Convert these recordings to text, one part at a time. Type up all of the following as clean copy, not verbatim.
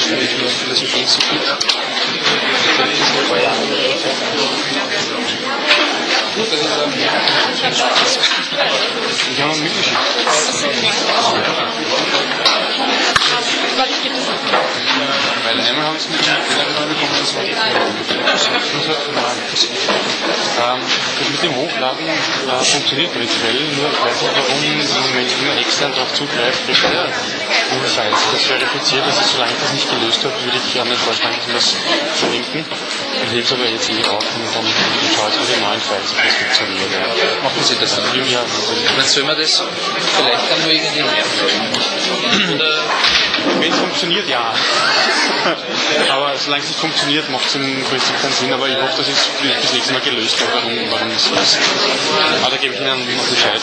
Die haben wir mitgeschickt. Weil einmal haben sie mit dem Fehler bekommen, das war das mit dem Hochladen funktioniert prinzipiell, nur ich weiß nicht, warum im Moment nur extern darauf zugreift, Files. Das verifiziert, also solange ich das nicht gelöst habe, würde ich gerne vorschlagen, dass wir das verlinken. Ich lese aber jetzt auch und dann schaue ich mir die neuen Files, ob das funktioniert. Ja. Machen Sie das dann? Ja. Dann sollen wir das vielleicht dann nur irgendwie oder wenn es funktioniert, ja. Aber solange es nicht funktioniert, macht es im Prinzip keinen Sinn. Aber ich hoffe, dass ich es das nächste Mal gelöst habe, warum es so ist. Aber da gebe ich Ihnen noch Bescheid.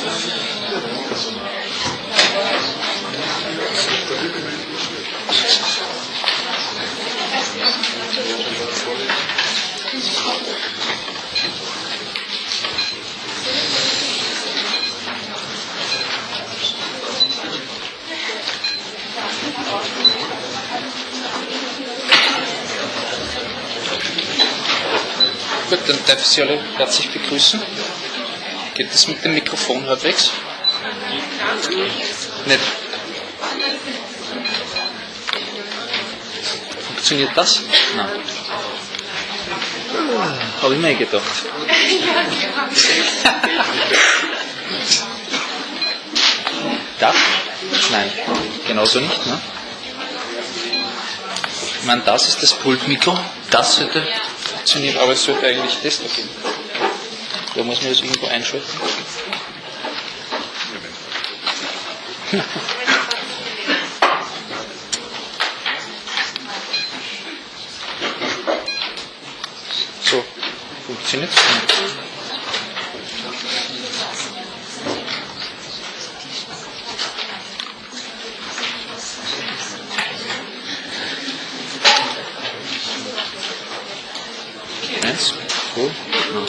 Gut, dann darf ich Sie alle herzlich begrüßen. Geht das mit dem Mikrofon halbwegs? Nicht. Funktioniert das? Nein. Habe ich mir gedacht. Das? Nein, genauso nicht. Ne? Ich meine, das ist das Pultmikro. Das sollte funktionieren, aber es sollte eigentlich das da geben. Da muss man das irgendwo einschalten. So, funktioniert es nicht. Eins, zwei, no.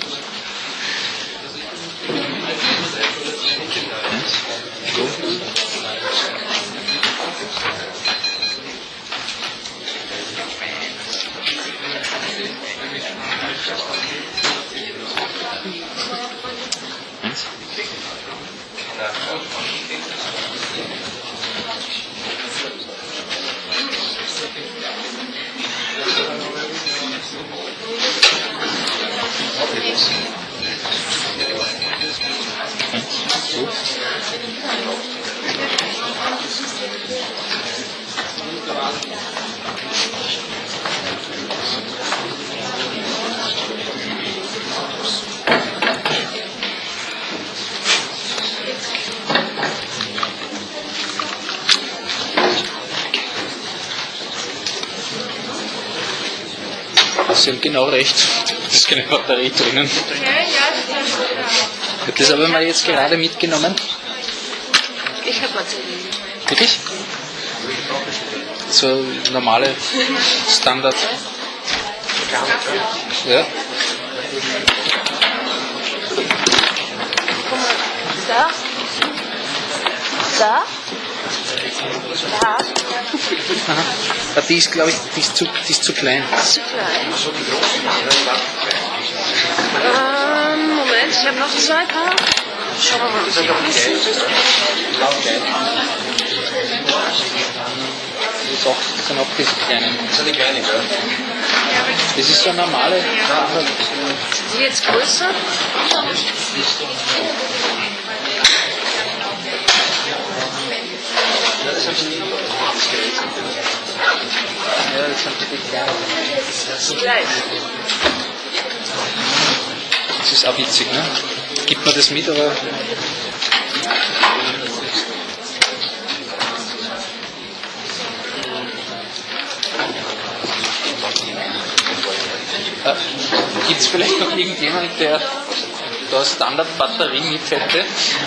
Sie haben genau recht, da ist keine Batterie drinnen. Wird das aber mal jetzt gerade mitgenommen? Ich habe Batterie. Wirklich? So normale Standard. Ja. Da? Da? Da? Aha. Die ist, glaube ich, die ist zu klein. Zu klein. Moment, ich habe noch zwei Paar. Schauen wir mal, wie die passen. Das sind auch diese kleinen. Das sind die kleinen, ja? Das ist so eine normale. Die jetzt größer? Ja, das sind die kleinen. Das ist gleich. Das ist auch witzig, ne? Gibt man das mit, aber. Gibt es vielleicht noch irgendjemand, der da Standard-Batterie mit hätte?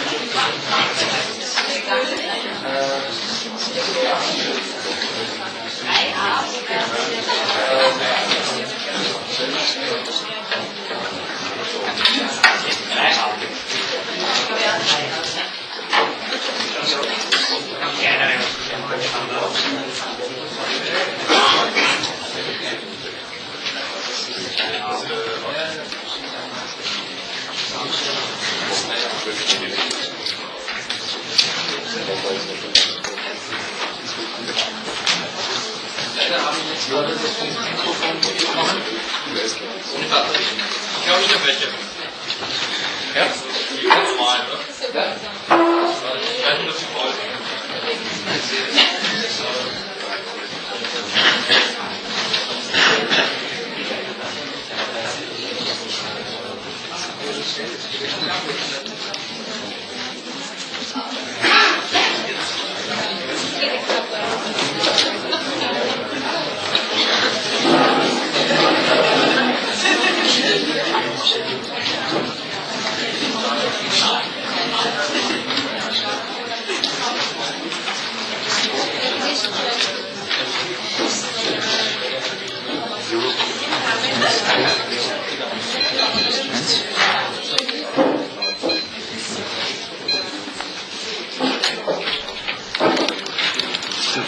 Ich glaube, ich habe welche. Ja? Normal, oder? Ja. Ich weiß nicht, ob sie voll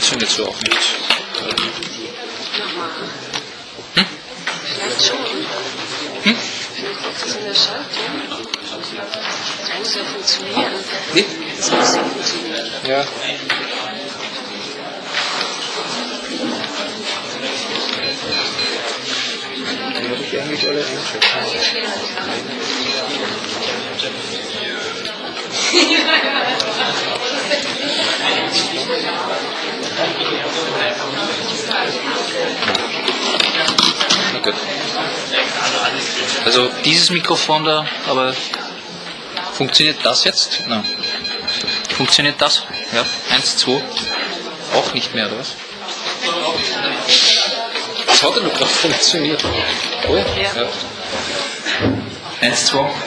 funktioniert so auch nicht. Nochmal. Vielleicht schon. Das ist in der Schaltung. Das muss ja funktionieren. Wie? Das muss ja funktionieren. Ja. Die habe ich eigentlich alle eingeschaltet. Na gut. Also dieses Mikrofon da, aber funktioniert das jetzt? Nein. Funktioniert das? Ja, 1, 2. Auch nicht mehr, oder was? Das hat ja noch gerade funktioniert. Oh ja? Ja. 1, 2. Ja.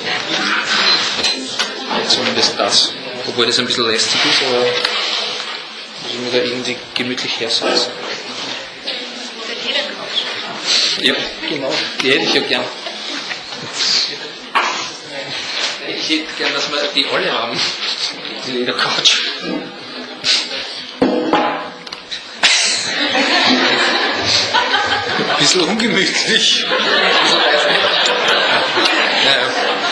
Zumindest das. Obwohl das ein bisschen lästig ist, aber muss ich mir da irgendwie gemütlich hersetzen. Ja, genau. Die hätte ich ja gern. Ich hätte gern, dass wir die alle haben. Die Ledercouch. Ein bisschen ungemütlich. Naja.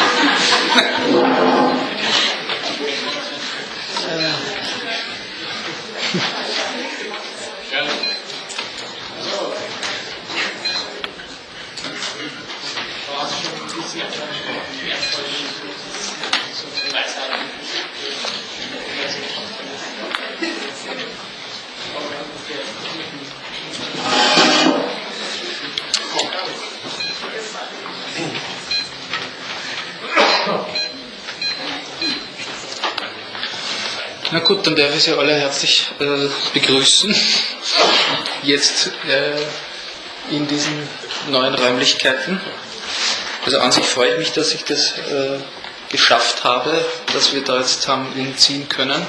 Na gut, dann darf ich Sie alle herzlich begrüßen. Jetzt in diesen neuen Räumlichkeiten. Also an sich freue ich mich, dass ich das geschafft habe, dass wir da jetzt haben umziehen können.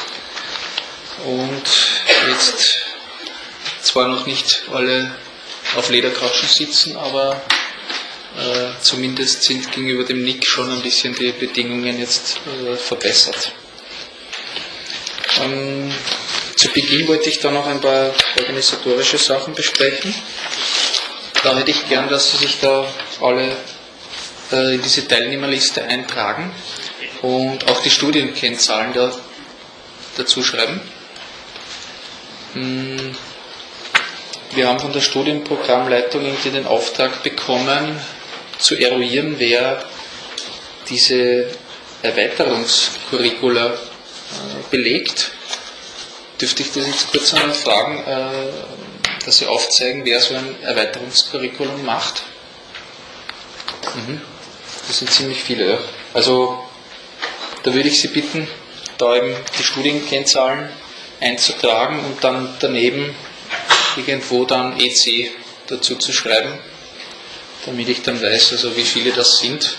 Und jetzt zwar noch nicht alle auf Ledercouchen sitzen, aber zumindest sind gegenüber dem Nick schon ein bisschen die Bedingungen jetzt verbessert. Zu Beginn wollte ich da noch ein paar organisatorische Sachen besprechen. Da hätte ich gern, dass Sie sich da alle in diese Teilnehmerliste eintragen und auch die Studienkennzahlen dazu schreiben. Wir haben von der Studienprogrammleitung irgendwie den Auftrag bekommen, zu eruieren, wer diese Erweiterungscurricula belegt. Dürfte ich das jetzt kurz einmal fragen, dass Sie aufzeigen, wer so ein Erweiterungscurriculum macht? Das sind ziemlich viele. Ja. Also da würde ich Sie bitten, da eben die Studienkennzahlen einzutragen und dann daneben irgendwo dann EC dazu zu schreiben, damit ich dann weiß, also wie viele das sind.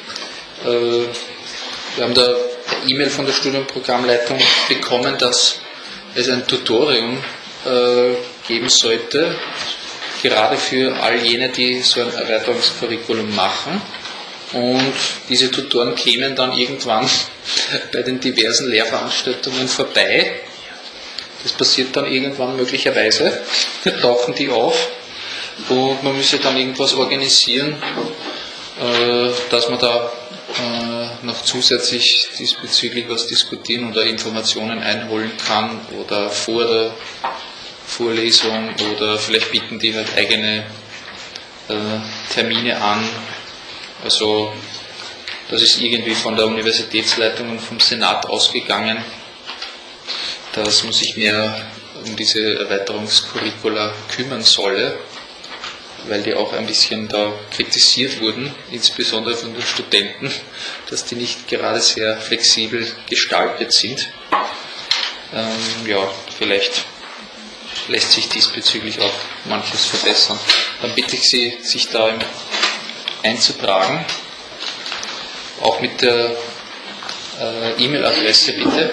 Wir haben da eine E-Mail von der Studienprogrammleitung bekommen, dass es ein Tutorium geben sollte, gerade für all jene, die so ein Erweiterungscurriculum machen. Und diese Tutoren kämen dann irgendwann bei den diversen Lehrveranstaltungen vorbei. Das passiert dann irgendwann möglicherweise, tauchen die auf und man müsse dann irgendwas organisieren, dass man da noch zusätzlich diesbezüglich was diskutieren oder Informationen einholen kann oder vor der Vorlesung oder vielleicht bieten die halt eigene Termine an. Also das ist irgendwie von der Universitätsleitung und vom Senat ausgegangen, dass man sich mehr um diese Erweiterungscurricula kümmern solle, weil die auch ein bisschen da kritisiert wurden, insbesondere von den Studenten, dass die nicht gerade sehr flexibel gestaltet sind. Ja, vielleicht lässt sich diesbezüglich auch manches verbessern. Dann bitte ich Sie, sich da einzutragen, auch mit der E-Mail-Adresse bitte,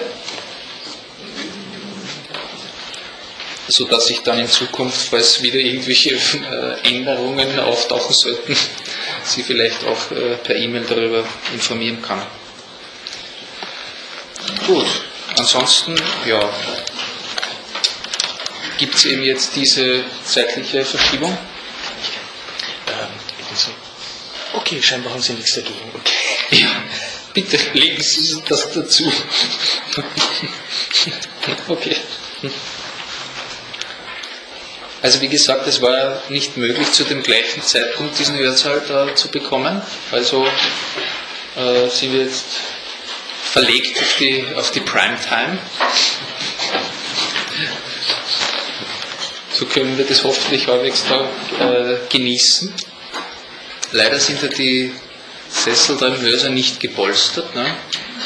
sodass ich dann in Zukunft, falls wieder irgendwelche Änderungen auftauchen sollten, Sie vielleicht auch per E-Mail darüber informieren kann. Gut, ansonsten, ja, gibt es eben jetzt diese zeitliche Verschiebung. Okay, scheinbar haben Sie nichts dagegen. Okay. Ja, bitte legen Sie das dazu. Okay. Also wie gesagt, es war nicht möglich, zu dem gleichen Zeitpunkt diesen Hörsaal da zu bekommen. Also sind wir jetzt verlegt auf die Primetime. So können wir das hoffentlich halbwegs da genießen. Leider sind ja die Sessel da im Hörsaal nicht gepolstert. Ne?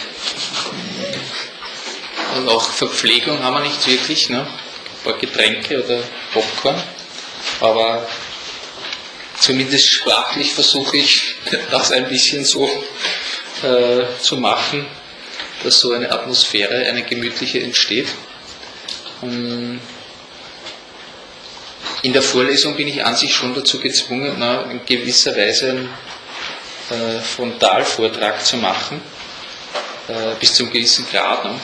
Und auch Verpflegung haben wir nicht wirklich. Ne? Ein paar Getränke oder Popcorn. Aber zumindest sprachlich versuche ich das ein bisschen so zu machen, dass so eine Atmosphäre, eine gemütliche entsteht. In der Vorlesung bin ich an sich schon dazu gezwungen, in gewisser Weise einen Frontalvortrag zu machen, bis zu einem gewissen Grad. Ne?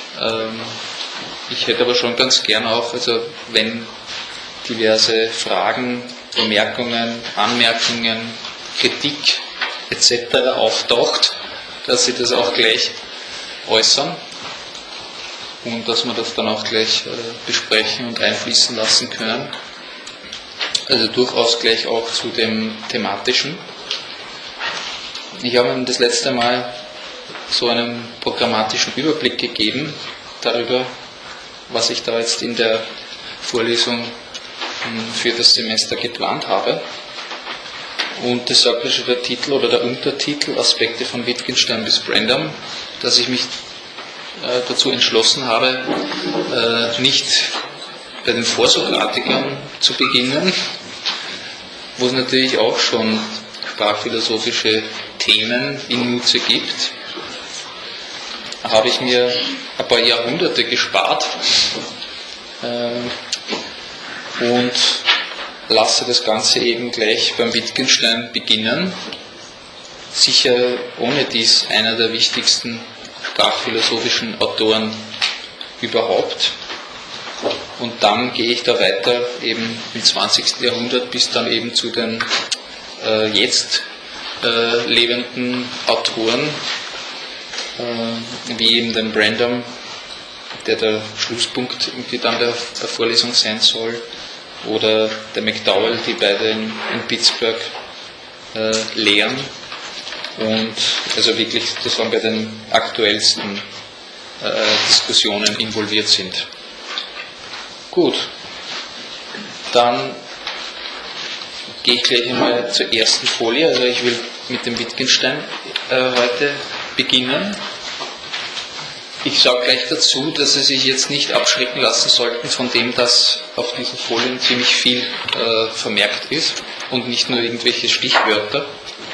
Ich hätte aber schon ganz gern auch, also wenn diverse Fragen, Bemerkungen, Anmerkungen, Kritik etc. auftaucht, dass Sie das auch gleich äußern und dass wir das dann auch gleich besprechen und einfließen lassen können. Also durchaus gleich auch zu dem Thematischen. Ich habe Ihnen das letzte Mal so einen programmatischen Überblick gegeben darüber, was ich da jetzt in der Vorlesung für das Semester geplant habe. Und das sagt ja schon der Titel oder der Untertitel, Aspekte von Wittgenstein bis Brandom, dass ich mich dazu entschlossen habe, nicht bei den Vorsokratikern zu beginnen, wo es natürlich auch schon sprachphilosophische Themen in Nutze gibt. Da habe ich mir ein paar Jahrhunderte gespart und lasse das Ganze eben gleich beim Wittgenstein beginnen. Sicher ohne dies einer der wichtigsten sprachphilosophischen Autoren überhaupt. Und dann gehe ich da weiter eben im 20. Jahrhundert bis dann eben zu den jetzt lebenden Autoren, wie eben den Brandom, der Schlusspunkt irgendwie dann der Vorlesung sein soll, oder der McDowell, die beide in Pittsburgh lehren und also wirklich sozusagen bei den aktuellsten Diskussionen involviert sind. Gut, dann gehe ich gleich einmal zur ersten Folie. Also ich will mit dem Wittgenstein heute beginnen. Ich sage gleich dazu, dass Sie sich jetzt nicht abschrecken lassen sollten von dem, dass auf diesen Folien ziemlich viel vermerkt ist und nicht nur irgendwelche Stichwörter,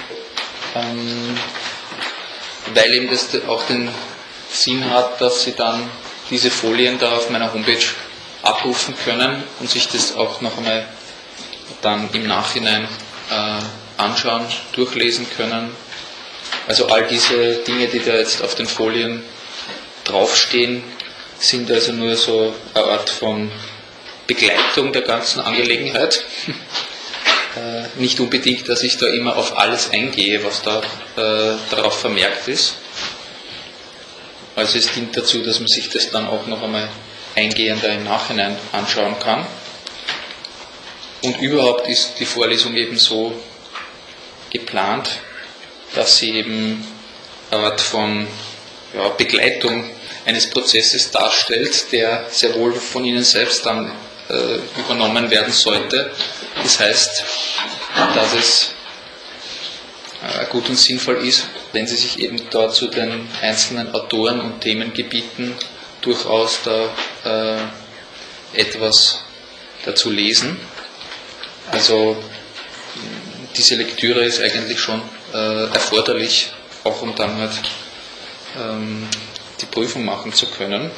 weil eben das auch den Sinn hat, dass Sie dann diese Folien da auf meiner Homepage abrufen können und sich das auch noch einmal dann im Nachhinein anschauen, durchlesen können. Also all diese Dinge, die da jetzt auf den Folien draufstehen, sind also nur so eine Art von Begleitung der ganzen Angelegenheit. Nicht unbedingt, dass ich da immer auf alles eingehe, was da darauf vermerkt ist. Also es dient dazu, dass man sich das dann auch noch einmal eingehender im Nachhinein anschauen kann. Und überhaupt ist die Vorlesung eben so geplant, dass sie eben eine Art von Begleitung eines Prozesses darstellt, der sehr wohl von Ihnen selbst dann übernommen werden sollte. Das heißt, dass es gut und sinnvoll ist, wenn Sie sich eben dort zu den einzelnen Autoren und Themengebieten durchaus da etwas dazu lesen. Also diese Lektüre ist eigentlich schon erforderlich, auch um dann halt die Prüfung machen zu können.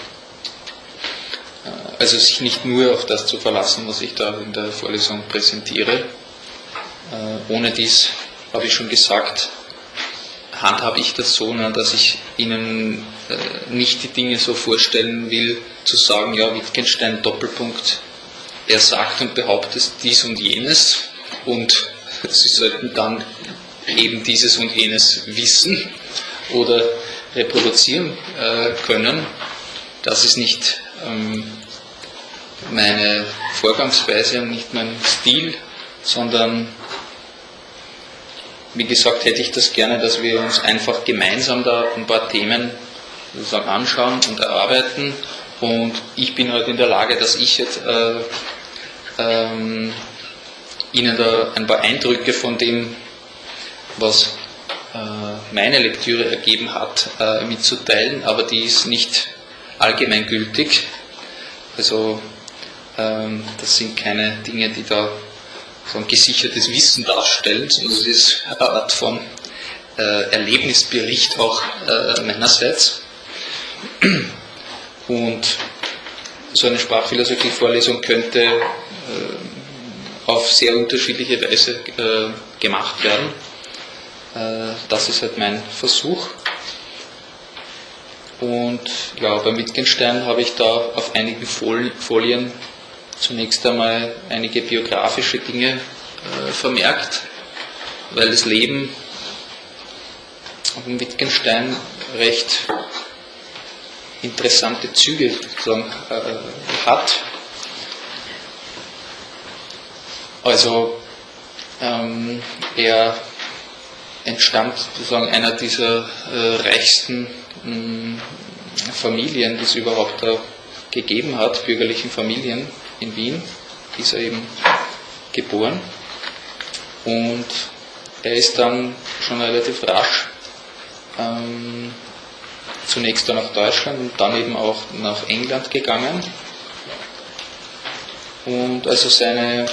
Also sich nicht nur auf das zu verlassen, was ich da in der Vorlesung präsentiere. Ohne dies, habe ich schon gesagt, handhabe ich das so, dass ich Ihnen nicht die Dinge so vorstellen will, zu sagen, ja, Wittgenstein Doppelpunkt er sagt und behauptet dies und jenes und Sie sollten dann eben dieses und jenes wissen oder reproduzieren können. Das ist nicht meine Vorgangsweise und nicht mein Stil, sondern wie gesagt hätte ich das gerne, dass wir uns einfach gemeinsam da ein paar Themen sozusagen anschauen und erarbeiten, und ich bin halt in der Lage, dass ich jetzt Ihnen da ein paar Eindrücke von dem, was meine Lektüre ergeben hat, mitzuteilen, aber die ist nicht allgemeingültig. Also das sind keine Dinge, die da so ein gesichertes Wissen darstellen, sondern es ist eine Art von Erlebnisbericht auch meinerseits. Und so eine Sprachphilosophie-Vorlesung könnte auf sehr unterschiedliche Weise gemacht werden. Das ist halt mein Versuch. Und ja, bei Wittgenstein habe ich da auf einigen Folien zunächst einmal einige biografische Dinge vermerkt, weil das Leben von Wittgenstein recht interessante Züge hat. Also er entstammt sozusagen einer dieser reichsten Familien, die es überhaupt da gegeben hat, bürgerlichen Familien in Wien, ist er eben geboren. Und er ist dann schon relativ rasch zunächst dann nach Deutschland und dann eben auch nach England gegangen. Und also seine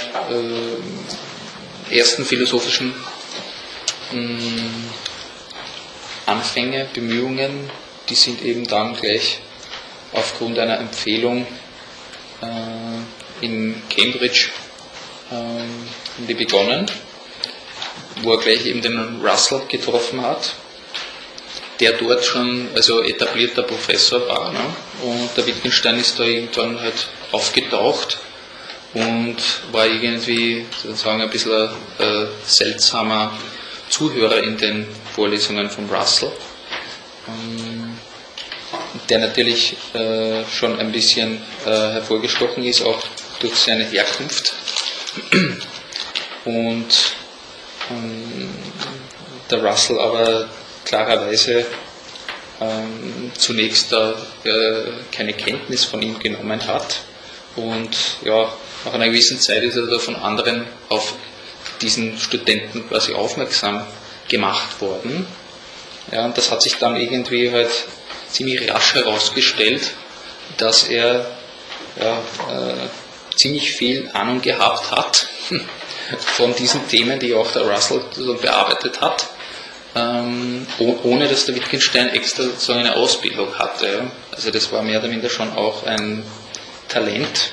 ersten philosophischen Anfänge, Bemühungen, die sind eben dann gleich aufgrund einer Empfehlung in Cambridge haben die begonnen, wo er gleich eben den Russell getroffen hat, der dort schon also etablierter Professor war. Ne? Und der Wittgenstein ist da irgendwann halt aufgetaucht und war irgendwie sozusagen ein bisschen ein seltsamer Zuhörer in den Vorlesungen von Russell, der natürlich schon ein bisschen hervorgestochen ist, auch durch seine Herkunft. Und der Russell aber klarerweise zunächst keine Kenntnis von ihm genommen hat, und ja, nach einer gewissen Zeit ist er da von anderen auf diesen Studenten quasi aufmerksam gemacht worden. Ja, und das hat sich dann irgendwie halt ziemlich rasch herausgestellt, dass er ziemlich viel Ahnung gehabt hat von diesen Themen, die auch der Russell so bearbeitet hat, ohne dass der Wittgenstein extra so eine Ausbildung hatte. Ja. Also das war mehr oder minder schon auch ein Talent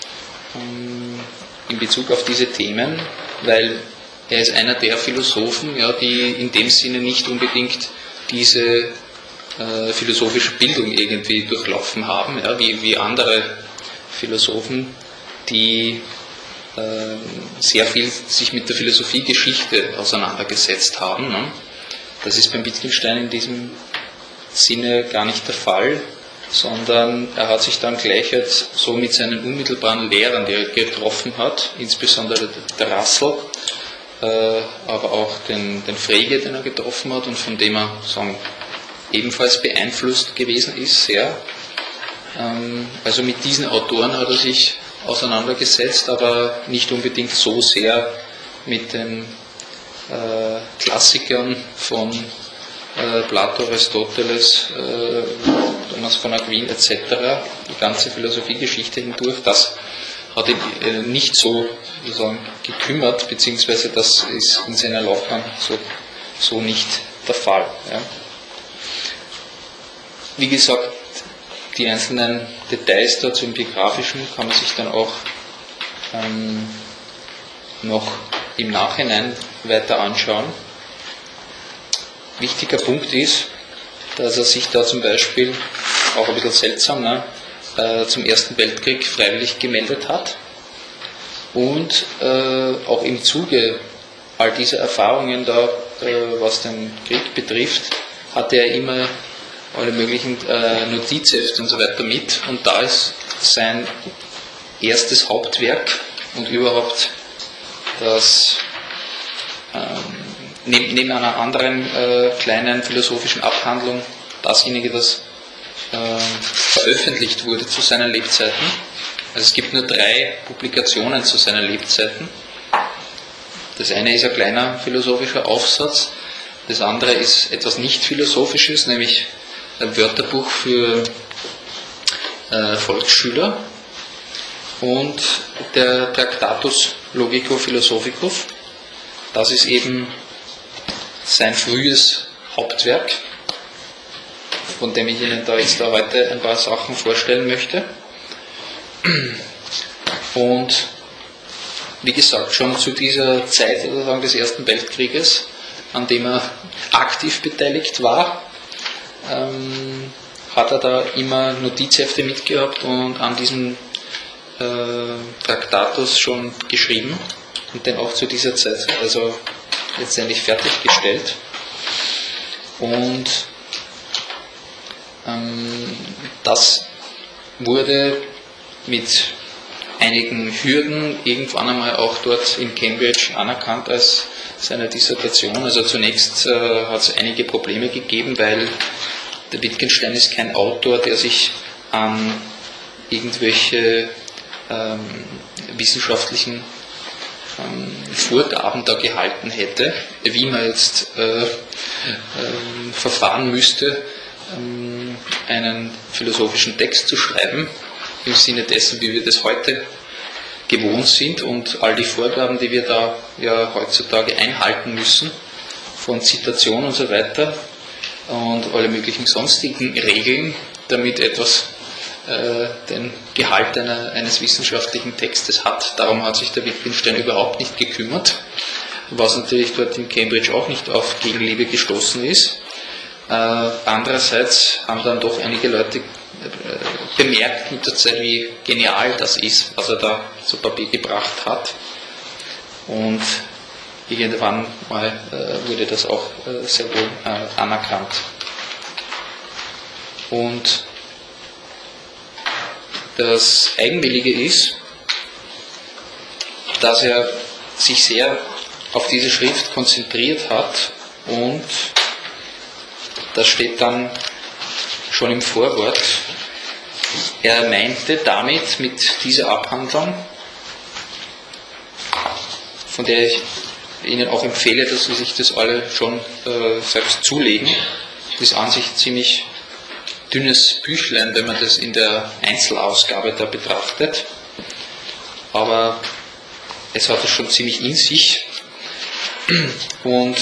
in Bezug auf diese Themen, weil er ist einer der Philosophen, ja, die in dem Sinne nicht unbedingt diese philosophische Bildung irgendwie durchlaufen haben, ja, wie andere Philosophen, die sehr viel sich mit der Philosophiegeschichte auseinandergesetzt haben. Ne? Das ist beim Wittgenstein in diesem Sinne gar nicht der Fall, sondern er hat sich dann gleich jetzt so mit seinen unmittelbaren Lehrern, die er getroffen hat, insbesondere der Russell, aber auch den Frege, den er getroffen hat und von dem er ebenfalls beeinflusst gewesen ist, sehr. Also mit diesen Autoren hat er sich auseinandergesetzt, aber nicht unbedingt so sehr mit den Klassikern von Plato, Aristoteles, Thomas von Aquin etc., die ganze Philosophiegeschichte hindurch. Das hat ihn nicht so sozusagen gekümmert, beziehungsweise das ist in seiner Laufbahn so nicht der Fall. Ja. Wie gesagt, die einzelnen Details da zum Biografischen kann man sich dann auch noch im Nachhinein weiter anschauen. Wichtiger Punkt ist, dass er sich da zum Beispiel, auch ein bisschen seltsam, zum Ersten Weltkrieg freiwillig gemeldet hat. Und auch im Zuge all dieser Erfahrungen da, was den Krieg betrifft, hatte er immer alle möglichen Notizhefte und so weiter mit. Und da ist sein erstes Hauptwerk und überhaupt das neben einer anderen kleinen philosophischen Abhandlung dasjenige, das veröffentlicht wurde zu seinen Lebzeiten. Also es gibt nur 3 Publikationen zu seinen Lebzeiten. Das eine ist ein kleiner philosophischer Aufsatz, das andere ist etwas nicht philosophisches, nämlich ein Wörterbuch für Volksschüler und der Tractatus Logico-Philosophicus. Das ist eben sein frühes Hauptwerk, von dem ich Ihnen da jetzt heute ein paar Sachen vorstellen möchte. Und wie gesagt, schon zu dieser Zeit sozusagen des Ersten Weltkrieges, an dem er aktiv beteiligt war, hat er da immer Notizhefte mitgehabt und an diesem Traktatus schon geschrieben und den auch zu dieser Zeit also letztendlich fertiggestellt. Und das wurde mit einigen Hürden irgendwann einmal auch dort in Cambridge anerkannt als seine Dissertation. Also zunächst hat es einige Probleme gegeben, weil der Wittgenstein ist kein Autor, der sich an irgendwelche wissenschaftlichen Vorgaben da gehalten hätte, wie man jetzt verfahren müsste, einen philosophischen Text zu schreiben, im Sinne dessen, wie wir das heute gewohnt sind und all die Vorgaben, die wir da ja heutzutage einhalten müssen, von Zitation und so weiter und alle möglichen sonstigen Regeln, damit etwas den Gehalt eines wissenschaftlichen Textes hat. Darum hat sich der Wittgenstein überhaupt nicht gekümmert, was natürlich dort in Cambridge auch nicht auf Gegenliebe gestoßen ist. Andererseits haben dann doch einige Leute bemerkt mit der Zeit, wie genial das ist, was er da zu Papier gebracht hat. Und irgendwann mal wurde das auch sehr wohl anerkannt. Und das Eigenwillige ist, dass er sich sehr auf diese Schrift konzentriert hat und das steht dann schon im Vorwort. Er meinte damit, mit dieser Abhandlung, von der ich Ihnen auch empfehle, dass Sie sich das alle schon selbst zulegen, das ist an sich ziemlich dünnes Büchlein, wenn man das in der Einzelausgabe da betrachtet, aber es hat es schon ziemlich in sich und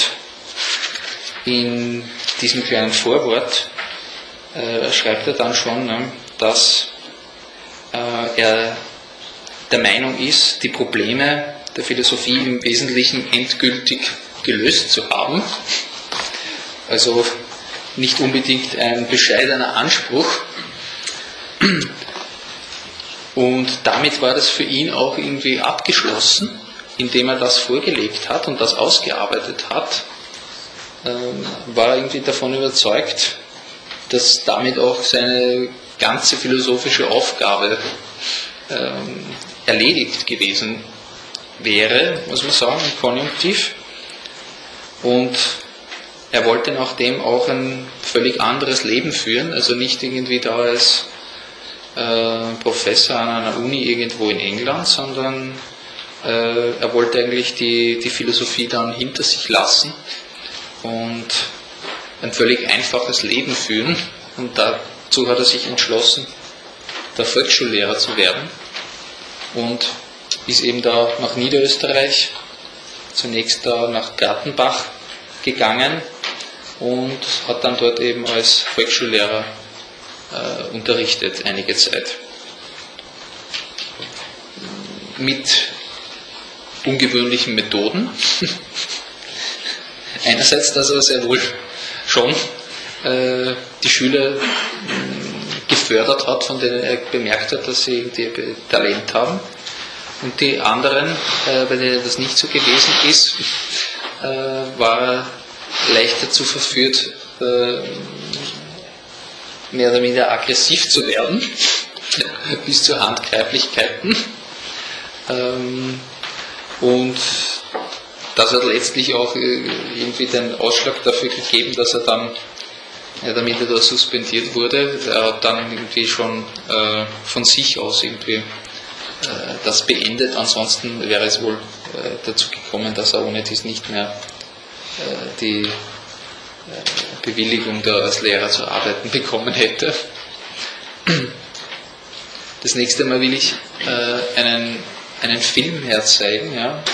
in diesem kleinen Vorwort schreibt er dann schon, dass er der Meinung ist, die Probleme der Philosophie im Wesentlichen endgültig gelöst zu haben. Also nicht unbedingt ein bescheidener Anspruch. Und damit war das für ihn auch irgendwie abgeschlossen, indem er das vorgelegt hat und das ausgearbeitet hat, war er irgendwie davon überzeugt, dass damit auch seine ganze philosophische Aufgabe erledigt gewesen wäre, muss man sagen, im Konjunktiv. Und er wollte nachdem auch ein völlig anderes Leben führen, also nicht irgendwie da als Professor an einer Uni irgendwo in England, sondern er wollte eigentlich die Philosophie dann hinter sich lassen und ein völlig einfaches Leben führen. Und dazu hat er sich entschlossen, der Volksschullehrer zu werden und ist eben da nach Niederösterreich, zunächst da nach Gartenbach gegangen und hat dann dort eben als Volksschullehrer unterrichtet einige Zeit. Mit ungewöhnlichen Methoden. Einerseits, dass er sehr wohl schon die Schüler gefördert hat, von denen er bemerkt hat, dass sie irgendwie Talent haben. Und die anderen, bei denen das nicht so gewesen ist, war er leichter zu verführt, mehr oder weniger aggressiv zu werden, bis zu Handgreiflichkeiten. Und das hat letztlich auch irgendwie den Ausschlag dafür gegeben, dass er dann, damit er da suspendiert wurde, er hat dann irgendwie schon von sich aus irgendwie das beendet. Ansonsten wäre es wohl dazu gekommen, dass er ohne dies nicht mehr die Bewilligung, da als Lehrer zu arbeiten, bekommen hätte. Das nächste Mal will ich einen Film herzeigen, ja,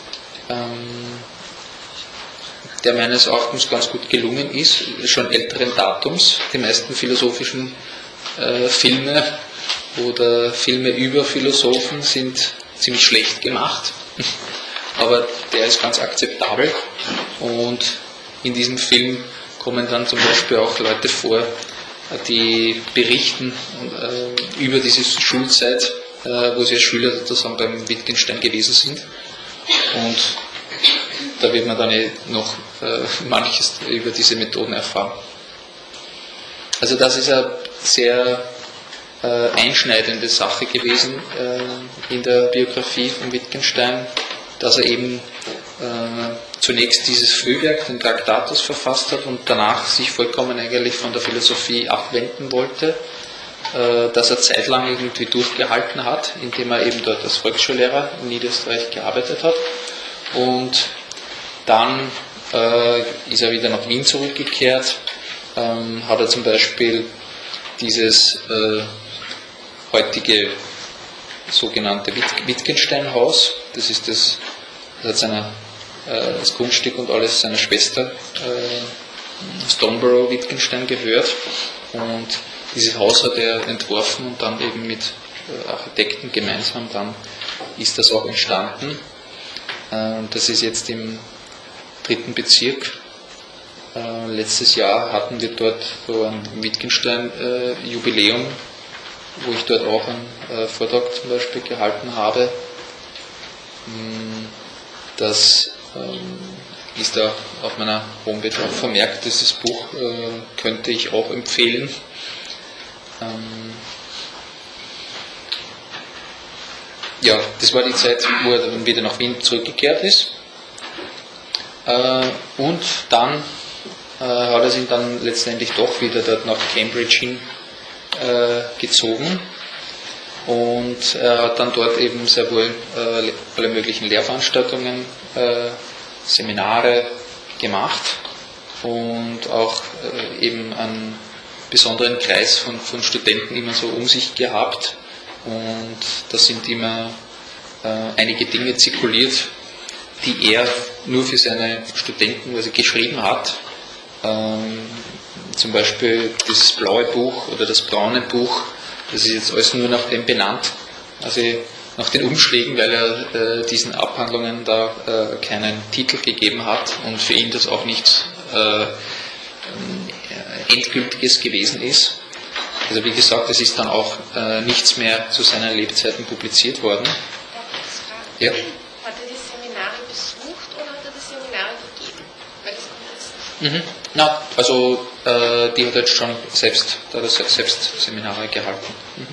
der meines Erachtens ganz gut gelungen ist, schon älteren Datums. Die meisten philosophischen Filme oder Filme über Philosophen sind ziemlich schlecht gemacht, aber der ist ganz akzeptabel. Und in diesem Film kommen dann zum Beispiel auch Leute vor, die berichten über diese Schulzeit, wo sie als Schüler sozusagen beim Wittgenstein gewesen sind. Und da wird man dann noch manches über diese Methoden erfahren. Also das ist eine sehr einschneidende Sache gewesen in der Biografie von Wittgenstein, dass er eben zunächst dieses Frühwerk, den Tractatus, verfasst hat und danach sich vollkommen eigentlich von der Philosophie abwenden wollte, dass er zeitlang irgendwie durchgehalten hat, indem er eben dort als Volksschullehrer in Niederösterreich gearbeitet hat. Und dann ist er wieder nach Wien zurückgekehrt, hat er zum Beispiel dieses heutige sogenannte Wittgenstein-Haus, das ist das hat das Grundstück und alles seiner Schwester Stoneborough Wittgenstein gehört, und dieses Haus hat er entworfen und dann eben mit Architekten gemeinsam, dann ist das auch entstanden. Das ist jetzt im 3. Bezirk. Letztes Jahr hatten wir dort so ein Wittgenstein-Jubiläum, wo ich dort auch einen Vortrag zum Beispiel gehalten habe. Das ist da auf meiner Homepage auch vermerkt. Dieses Buch könnte ich auch empfehlen. Ja, das war die Zeit, wo er dann wieder nach Wien zurückgekehrt ist. Und dann hat er sich dann letztendlich doch wieder dort nach Cambridge hin gezogen. Und er hat dann dort eben sehr wohl alle möglichen Lehrveranstaltungen, Seminare gemacht und auch eben einen besonderen Kreis von Studenten immer so um sich gehabt. Und da sind immer einige Dinge zirkuliert, die er nur für seine Studenten geschrieben hat. Zum Beispiel das blaue Buch oder das braune Buch, das ist jetzt alles nur nach dem benannt, also nach den Umschlägen, weil er diesen Abhandlungen da keinen Titel gegeben hat und für ihn das auch nichts Endgültiges gewesen ist. Also wie gesagt, es ist dann auch nichts mehr zu seinen Lebzeiten publiziert worden. Ja. Hat er die Seminare besucht oder hat er die Seminare gegeben? Weil das kommt jetzt. Na, also die hat er jetzt schon selbst, da hat er selbst Seminare gehalten.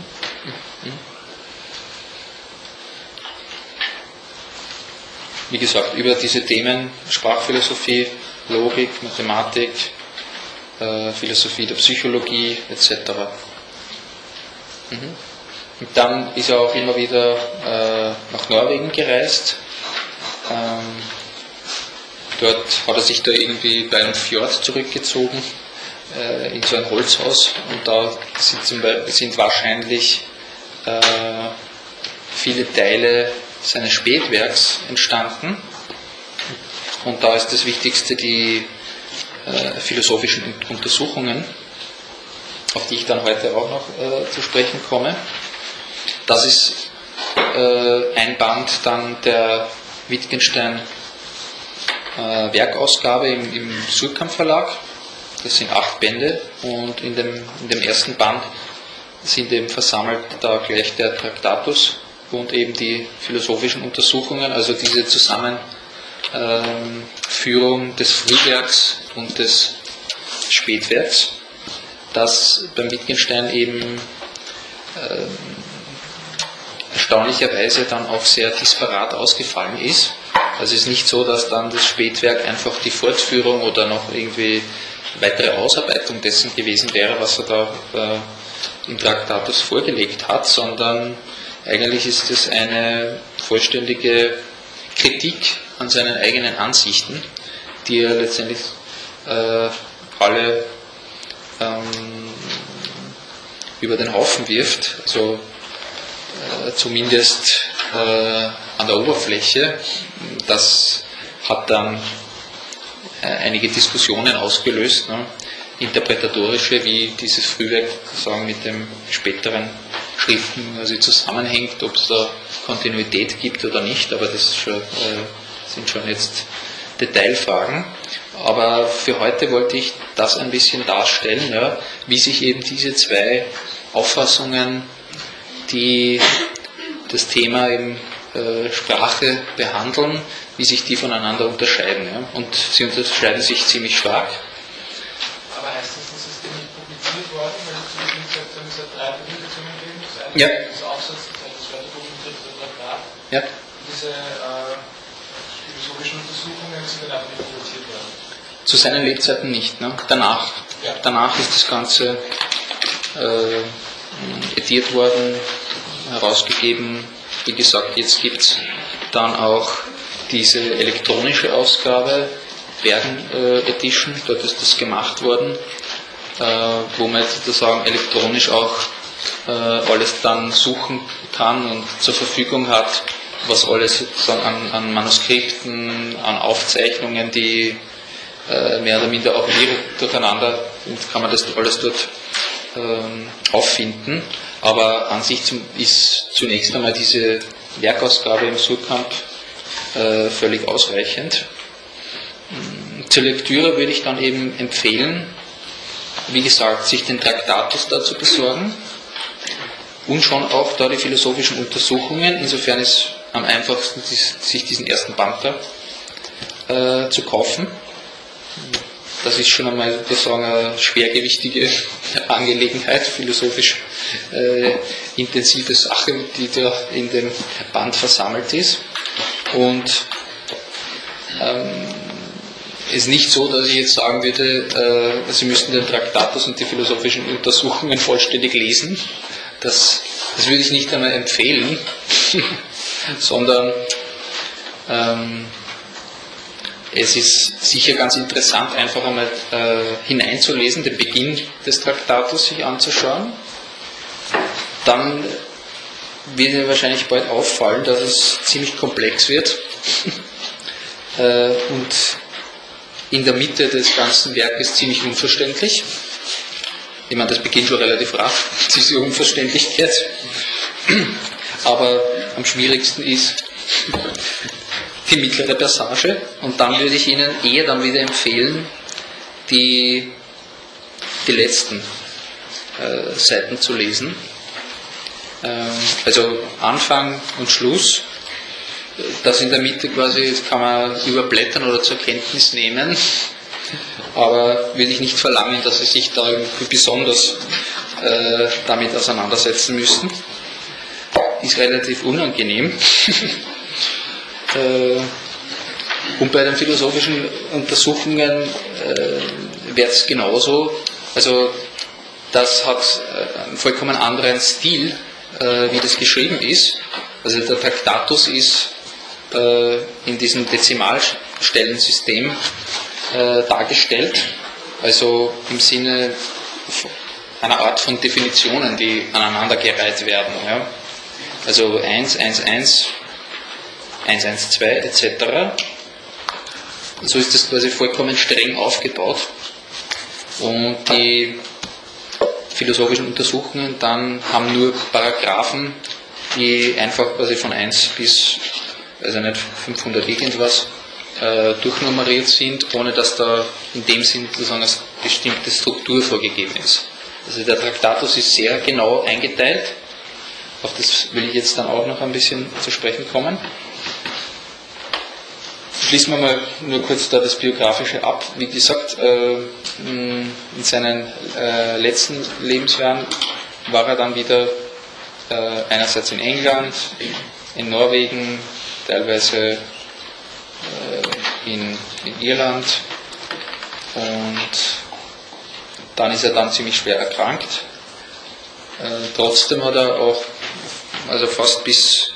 Wie gesagt, über diese Themen Sprachphilosophie, Logik, Mathematik, Philosophie der Psychologie etc. Und dann ist er auch immer wieder nach Norwegen gereist. Dort hat er sich da irgendwie bei einem Fjord zurückgezogen, in so ein Holzhaus, und da sind wahrscheinlich viele Teile seines Spätwerks entstanden. Und da ist das Wichtigste die philosophischen Untersuchungen, auf die ich dann heute auch noch zu sprechen komme. Das ist ein Band dann der Wittgenstein Werkausgabe im Surkamp Verlag. Das sind 8 Bände, und in dem ersten Band sind eben versammelt da gleich der Tractatus und eben die philosophischen Untersuchungen, also diese Zusammenführung des Frühwerks und des Spätwerks, das beim Wittgenstein eben erstaunlicherweise dann auch sehr disparat ausgefallen ist. Also es ist nicht so, dass dann das Spätwerk einfach die Fortführung oder noch irgendwie weitere Ausarbeitung dessen gewesen wäre, was er da im Traktatus vorgelegt hat, sondern eigentlich ist es eine vollständige Kritik an seinen eigenen Ansichten, die er letztendlich alle über den Haufen wirft, also zumindest an der Oberfläche. Das hat dann einige Diskussionen ausgelöst, ne? Interpretatorische, wie dieses Frühwerk sozusagen mit dem späteren Schriften zusammenhängt, ob es da Kontinuität gibt oder nicht, aber das sind schon jetzt Detailfragen. Aber für heute wollte ich das ein bisschen darstellen, ja, wie sich eben diese zwei Auffassungen, die das Thema eben Sprache behandeln, wie sich die voneinander unterscheiden. Ja. Und sie unterscheiden sich ziemlich stark. Aber heißt das, dass es denn nicht publiziert worden, weil es zu diesem Zeitpunkt es hat 3 Publikationen gegeben? Das eine Ja. ist der Aufsatz, das zweite Buch und das dritte Traktat. Ja. Diese philosophischen Untersuchungen sind dann einfach nicht publiziert worden. Zu seinen Lebzeiten nicht. Ne? Danach ist das Ganze ediert worden, herausgegeben. Wie gesagt, jetzt gibt es dann auch diese elektronische Ausgabe, Bergen Edition, dort ist das gemacht worden, wo man jetzt sozusagen elektronisch auch alles dann suchen kann und zur Verfügung hat, was alles sozusagen an Manuskripten, an Aufzeichnungen, die mehr oder minder auch durcheinander sind, kann man das alles dort auffinden. Aber an sich ist zunächst einmal diese Werkausgabe im Suhrkamp völlig ausreichend. Zur Lektüre würde ich dann eben empfehlen, wie gesagt, sich den Traktatus da zu besorgen und schon auch da die philosophischen Untersuchungen. Insofern ist am einfachsten, sich diesen ersten Band da zu kaufen. Das ist schon einmal sozusagen eine schwergewichtige Angelegenheit, philosophisch intensive Sache, die da in dem Band versammelt ist. Und es ist nicht so, dass ich jetzt sagen würde, Sie müssten den Traktatus und die philosophischen Untersuchungen vollständig lesen. Das würde ich nicht einmal empfehlen, sondern es ist sicher ganz interessant, einfach einmal hineinzulesen, den Beginn des Traktatus sich anzuschauen. Dann wird Ihnen wahrscheinlich bald auffallen, dass es ziemlich komplex wird und in der Mitte des ganzen Werkes ziemlich unverständlich. Ich meine, das beginnt schon relativ rasch, diese Unverständlichkeit. Aber am schwierigsten ist die mittlere Passage, und dann würde ich Ihnen eher dann wieder empfehlen, die letzten Seiten zu lesen. Also Anfang und Schluss, das in der Mitte quasi, das kann man überblättern oder zur Kenntnis nehmen, aber würde ich nicht verlangen, dass Sie sich da irgendwie besonders damit auseinandersetzen müssen. Ist relativ unangenehm. Und bei den philosophischen Untersuchungen wäre es genauso. Also das hat einen vollkommen anderen Stil, wie das geschrieben ist. Also der Traktatus ist in diesem Dezimalstellensystem dargestellt, also im Sinne einer Art von Definitionen, die aneinandergereiht werden. Ja? Also 1, 1, 1, 1, 1, 2 etc. So ist das quasi vollkommen streng aufgebaut. Und die philosophischen Untersuchungen dann haben nur Paragraphen, die einfach quasi von 1 bis, also nicht 500 irgendwas, durchnummeriert sind, ohne dass da in dem Sinn sozusagen eine bestimmte Struktur vorgegeben ist. Also der Traktatus ist sehr genau eingeteilt Auf das will ich jetzt dann auch noch ein bisschen zu sprechen kommen. Schließen wir mal nur kurz da das Biografische ab. Wie gesagt, in seinen letzten Lebensjahren war er dann wieder einerseits in England, in Norwegen, teilweise in Irland, und dann ist er dann ziemlich schwer erkrankt. Trotzdem hat er auch, also fast bis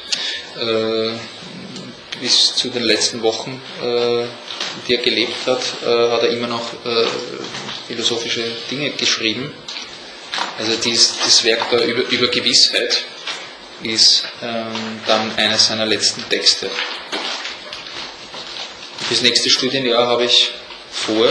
zu den letzten Wochen, die er gelebt hat, hat er immer noch philosophische Dinge geschrieben. Also das Werk da über Gewissheit ist dann eines seiner letzten Texte. Das nächste Studienjahr habe ich vor.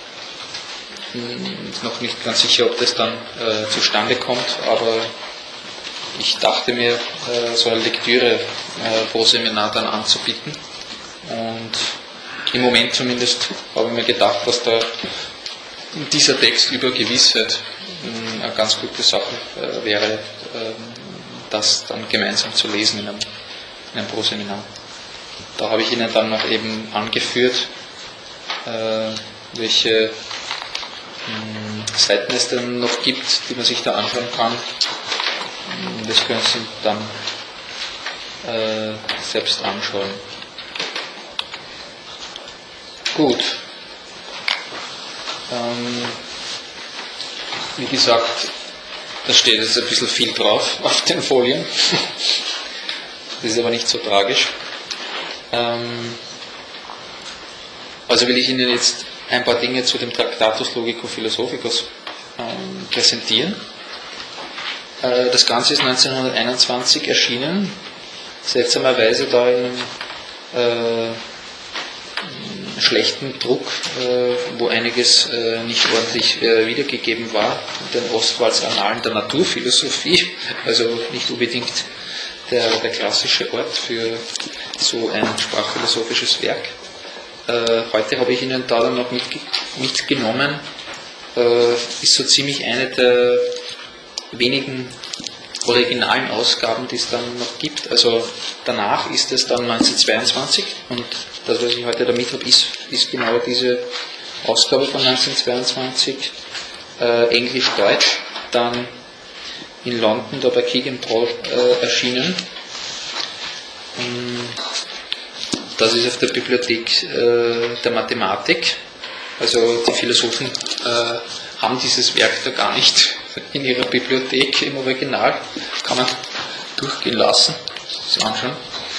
Noch nicht ganz sicher, ob das dann zustande kommt, aber ich dachte mir, so eine Lektüre pro Seminar dann anzubieten. Und im Moment zumindest habe ich mir gedacht, dass da dieser Text über Gewissheit eine ganz gute Sache wäre, das dann gemeinsam zu lesen in einem Proseminar. Da habe ich Ihnen dann noch eben angeführt, welche Seiten es dann noch gibt, die man sich da anschauen kann. Das können Sie dann selbst anschauen. Gut. Wie gesagt, da steht jetzt ein bisschen viel drauf auf den Folien. Das ist aber nicht so tragisch. Also will ich Ihnen jetzt ein paar Dinge zu dem Tractatus Logico-Philosophicus präsentieren. Das Ganze ist 1921 erschienen, seltsamerweise da in einem schlechten Druck, wo einiges nicht ordentlich wiedergegeben war, in den Ostwalds Annalen der Naturphilosophie, also nicht unbedingt der klassische Ort für so ein sprachphilosophisches Werk. Heute habe ich Ihnen da dann noch mitgenommen, ist so ziemlich eine der wenigen originalen Ausgaben, die es dann noch gibt. Also danach ist es dann 1922, und das, was ich heute da mit habe, ist genau diese Ausgabe von 1922, Englisch-Deutsch, dann in London, da bei Kegan Paul erschienen. Das ist auf der Bibliothek der Mathematik. Also die Philosophen haben dieses Werk da gar nicht in ihrer Bibliothek im Original. Kann man durchgehen lassen, sich anschauen.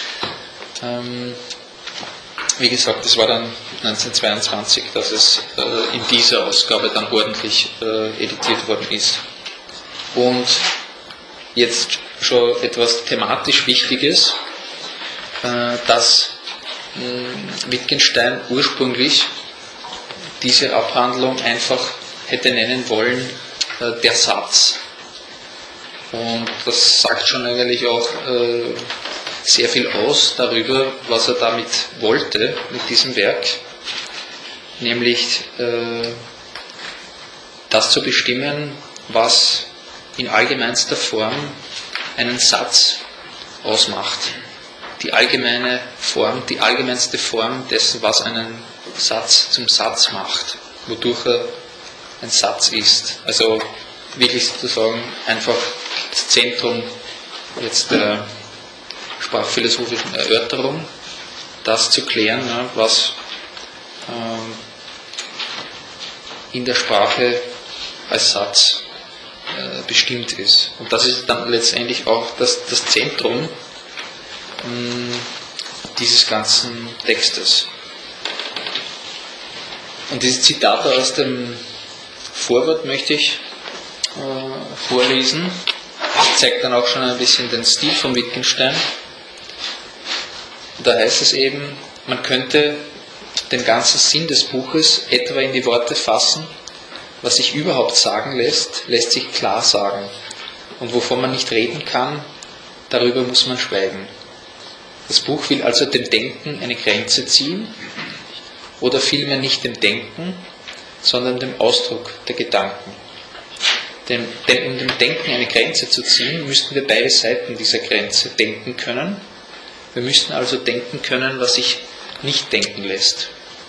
Wie gesagt, das war dann 1922, dass es in dieser Ausgabe dann ordentlich editiert worden ist. Und jetzt schon etwas thematisch Wichtiges, dass Wittgenstein ursprünglich diese Abhandlung einfach hätte nennen wollen, der Satz. Und das sagt schon eigentlich auch sehr viel aus darüber, was er damit wollte mit diesem Werk, nämlich das zu bestimmen, was in allgemeinster Form einen Satz ausmacht. Die allgemeine Form, die allgemeinste Form dessen, was einen Satz zum Satz macht, wodurch er ein Satz ist. Also wirklich sozusagen einfach das Zentrum jetzt der sprachphilosophischen Erörterung, das zu klären, ja, was in der Sprache als Satz bestimmt ist. Und das ist dann letztendlich auch das Zentrum dieses ganzen Textes. Und dieses Zitat aus dem Vorwort möchte ich vorlesen. Das zeigt dann auch schon ein bisschen den Stil von Wittgenstein. Da heißt es eben, man könnte den ganzen Sinn des Buches etwa in die Worte fassen: Was sich überhaupt sagen lässt, lässt sich klar sagen. Und wovon man nicht reden kann, darüber muss man schweigen. Das Buch will also dem Denken eine Grenze ziehen, oder vielmehr nicht dem Denken, sondern dem Ausdruck der Gedanken. um dem Denken eine Grenze zu ziehen, müssten wir beide Seiten dieser Grenze denken können. Wir müssten also denken können, was sich nicht denken lässt.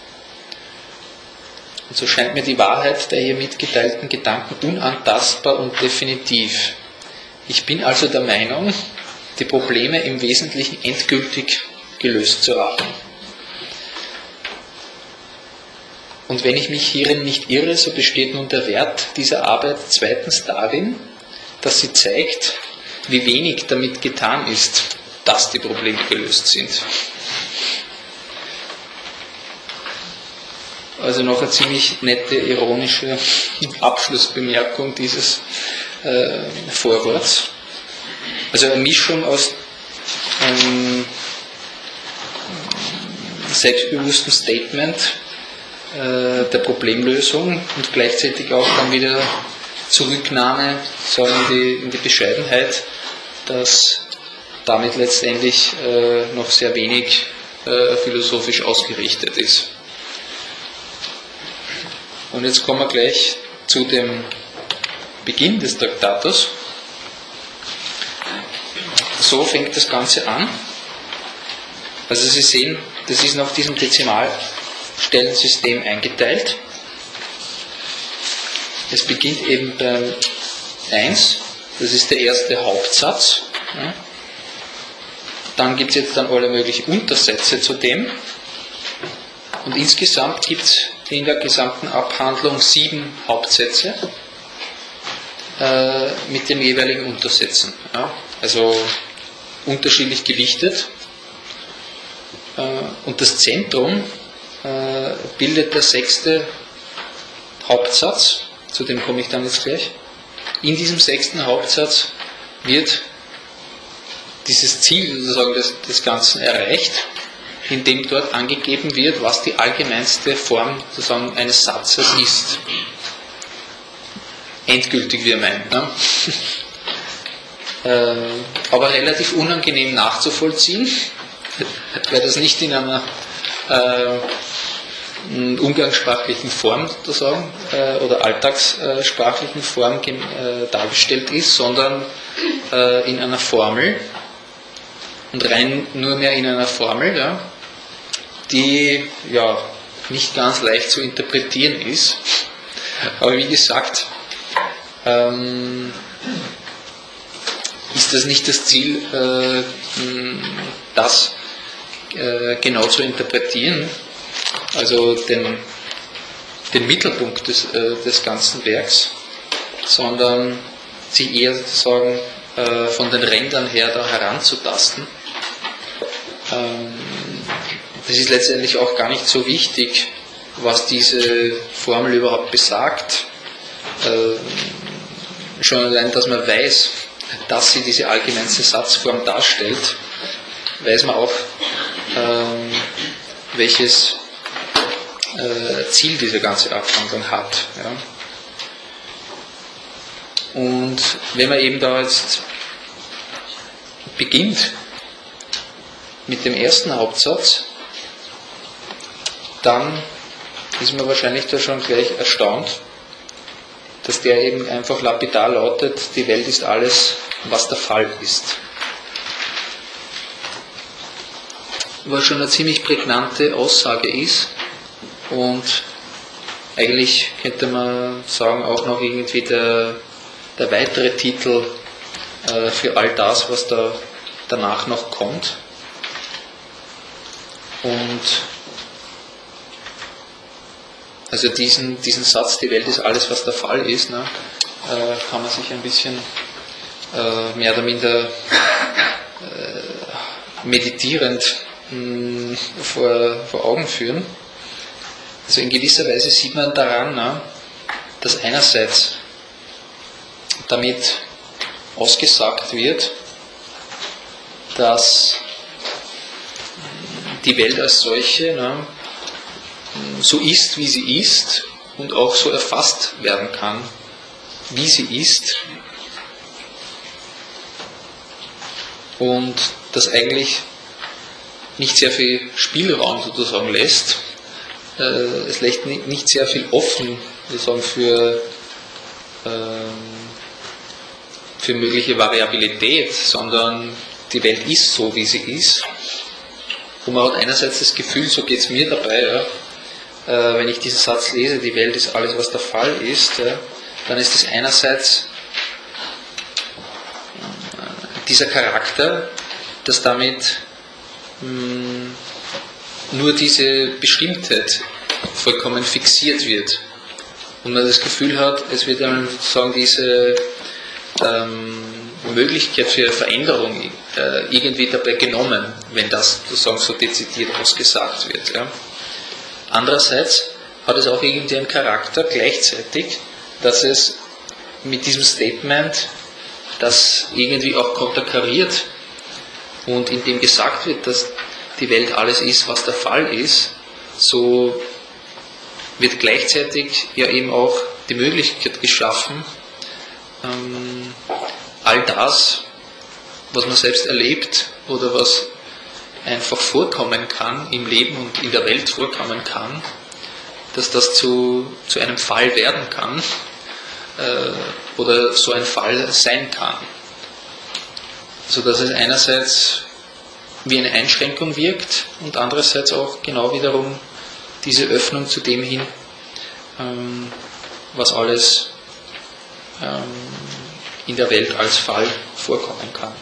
Und so scheint mir die Wahrheit der hier mitgeteilten Gedanken unantastbar und definitiv. Ich bin also der Meinung, die Probleme im Wesentlichen endgültig gelöst zu haben. Und wenn ich mich hierin nicht irre, so besteht nun der Wert dieser Arbeit zweitens darin, dass sie zeigt, wie wenig damit getan ist, dass die Probleme gelöst sind. Also noch eine ziemlich nette, ironische Abschlussbemerkung dieses Vorworts. Also eine Mischung aus einem selbstbewussten Statement der Problemlösung und gleichzeitig auch dann wieder Zurücknahme in die Bescheidenheit, dass damit letztendlich noch sehr wenig philosophisch ausgerichtet ist. Und jetzt kommen wir gleich zu dem Beginn des Traktatus. So fängt das Ganze an. Also Sie sehen, das ist nach diesem Dezimalstellensystem eingeteilt. Es beginnt eben beim 1, das ist der erste Hauptsatz. Dann gibt es jetzt dann alle möglichen Untersätze zu dem. Und insgesamt gibt es in der gesamten Abhandlung 7 Hauptsätze mit den jeweiligen Untersätzen. Also unterschiedlich gewichtet. Und das Zentrum bildet der 6. Hauptsatz, zu dem komme ich dann jetzt gleich. In diesem 6. Hauptsatz wird dieses Ziel sozusagen des Ganzen erreicht, indem dort angegeben wird, was die allgemeinste Form sozusagen eines Satzes ist. Endgültig, wie er meint. Ne? Aber relativ unangenehm nachzuvollziehen, weil das nicht in einer umgangssprachlichen Form sozusagen oder alltagssprachlichen Form dargestellt ist, sondern in einer Formel und rein nur mehr in einer Formel, ja, die ja nicht ganz leicht zu interpretieren ist. Aber wie gesagt, ist das nicht das Ziel, das genau zu interpretieren, also den Mittelpunkt des ganzen Werks, sondern sich eher sozusagen von den Rändern her da heranzutasten. Das ist letztendlich auch gar nicht so wichtig, was diese Formel überhaupt besagt. Schon allein, dass man weiß, dass sie diese allgemeinste Satzform darstellt, weiß man auch, welches Ziel diese ganze Abhandlung hat. Ja. Und wenn man eben da jetzt beginnt mit dem ersten Hauptsatz, dann ist man wahrscheinlich da schon gleich erstaunt, dass der eben einfach lapidar lautet: Die Welt ist alles, was der Fall ist. Was schon eine ziemlich prägnante Aussage ist und eigentlich könnte man sagen auch noch irgendwie der weitere Titel für all das, was da danach noch kommt. Und also diesen Satz, die Welt ist alles, was der Fall ist, ne, kann man sich ein bisschen mehr oder minder meditierend vor Augen führen. Also in gewisser Weise sieht man daran, ne, dass einerseits damit ausgesagt wird, dass die Welt als solche, ne, so ist, wie sie ist und auch so erfasst werden kann, wie sie ist, und das eigentlich nicht sehr viel Spielraum sozusagen lässt. Es lässt nicht sehr viel offen sozusagen für für mögliche Variabilität, sondern die Welt ist so, wie sie ist. Und man hat einerseits das Gefühl, so geht es mir dabei, ja, wenn ich diesen Satz lese, die Welt ist alles, was der Fall ist, ja, dann ist es einerseits dieser Charakter, dass damit nur diese Bestimmtheit vollkommen fixiert wird. Und man das Gefühl hat, es wird dann sozusagen diese Möglichkeit für Veränderung irgendwie dabei genommen, wenn das sozusagen so dezidiert ausgesagt wird. Ja. Andererseits hat es auch irgendwie einen Charakter gleichzeitig, dass es mit diesem Statement das irgendwie auch konterkariert und in dem gesagt wird, dass die Welt alles ist, was der Fall ist, so wird gleichzeitig ja eben auch die Möglichkeit geschaffen, all das, was man selbst erlebt oder was einfach vorkommen kann im Leben und in der Welt vorkommen kann, dass das zu einem Fall werden kann oder so ein Fall sein kann. Sodass es einerseits wie eine Einschränkung wirkt und andererseits auch genau wiederum diese Öffnung zu dem hin, was alles in der Welt als Fall vorkommen kann.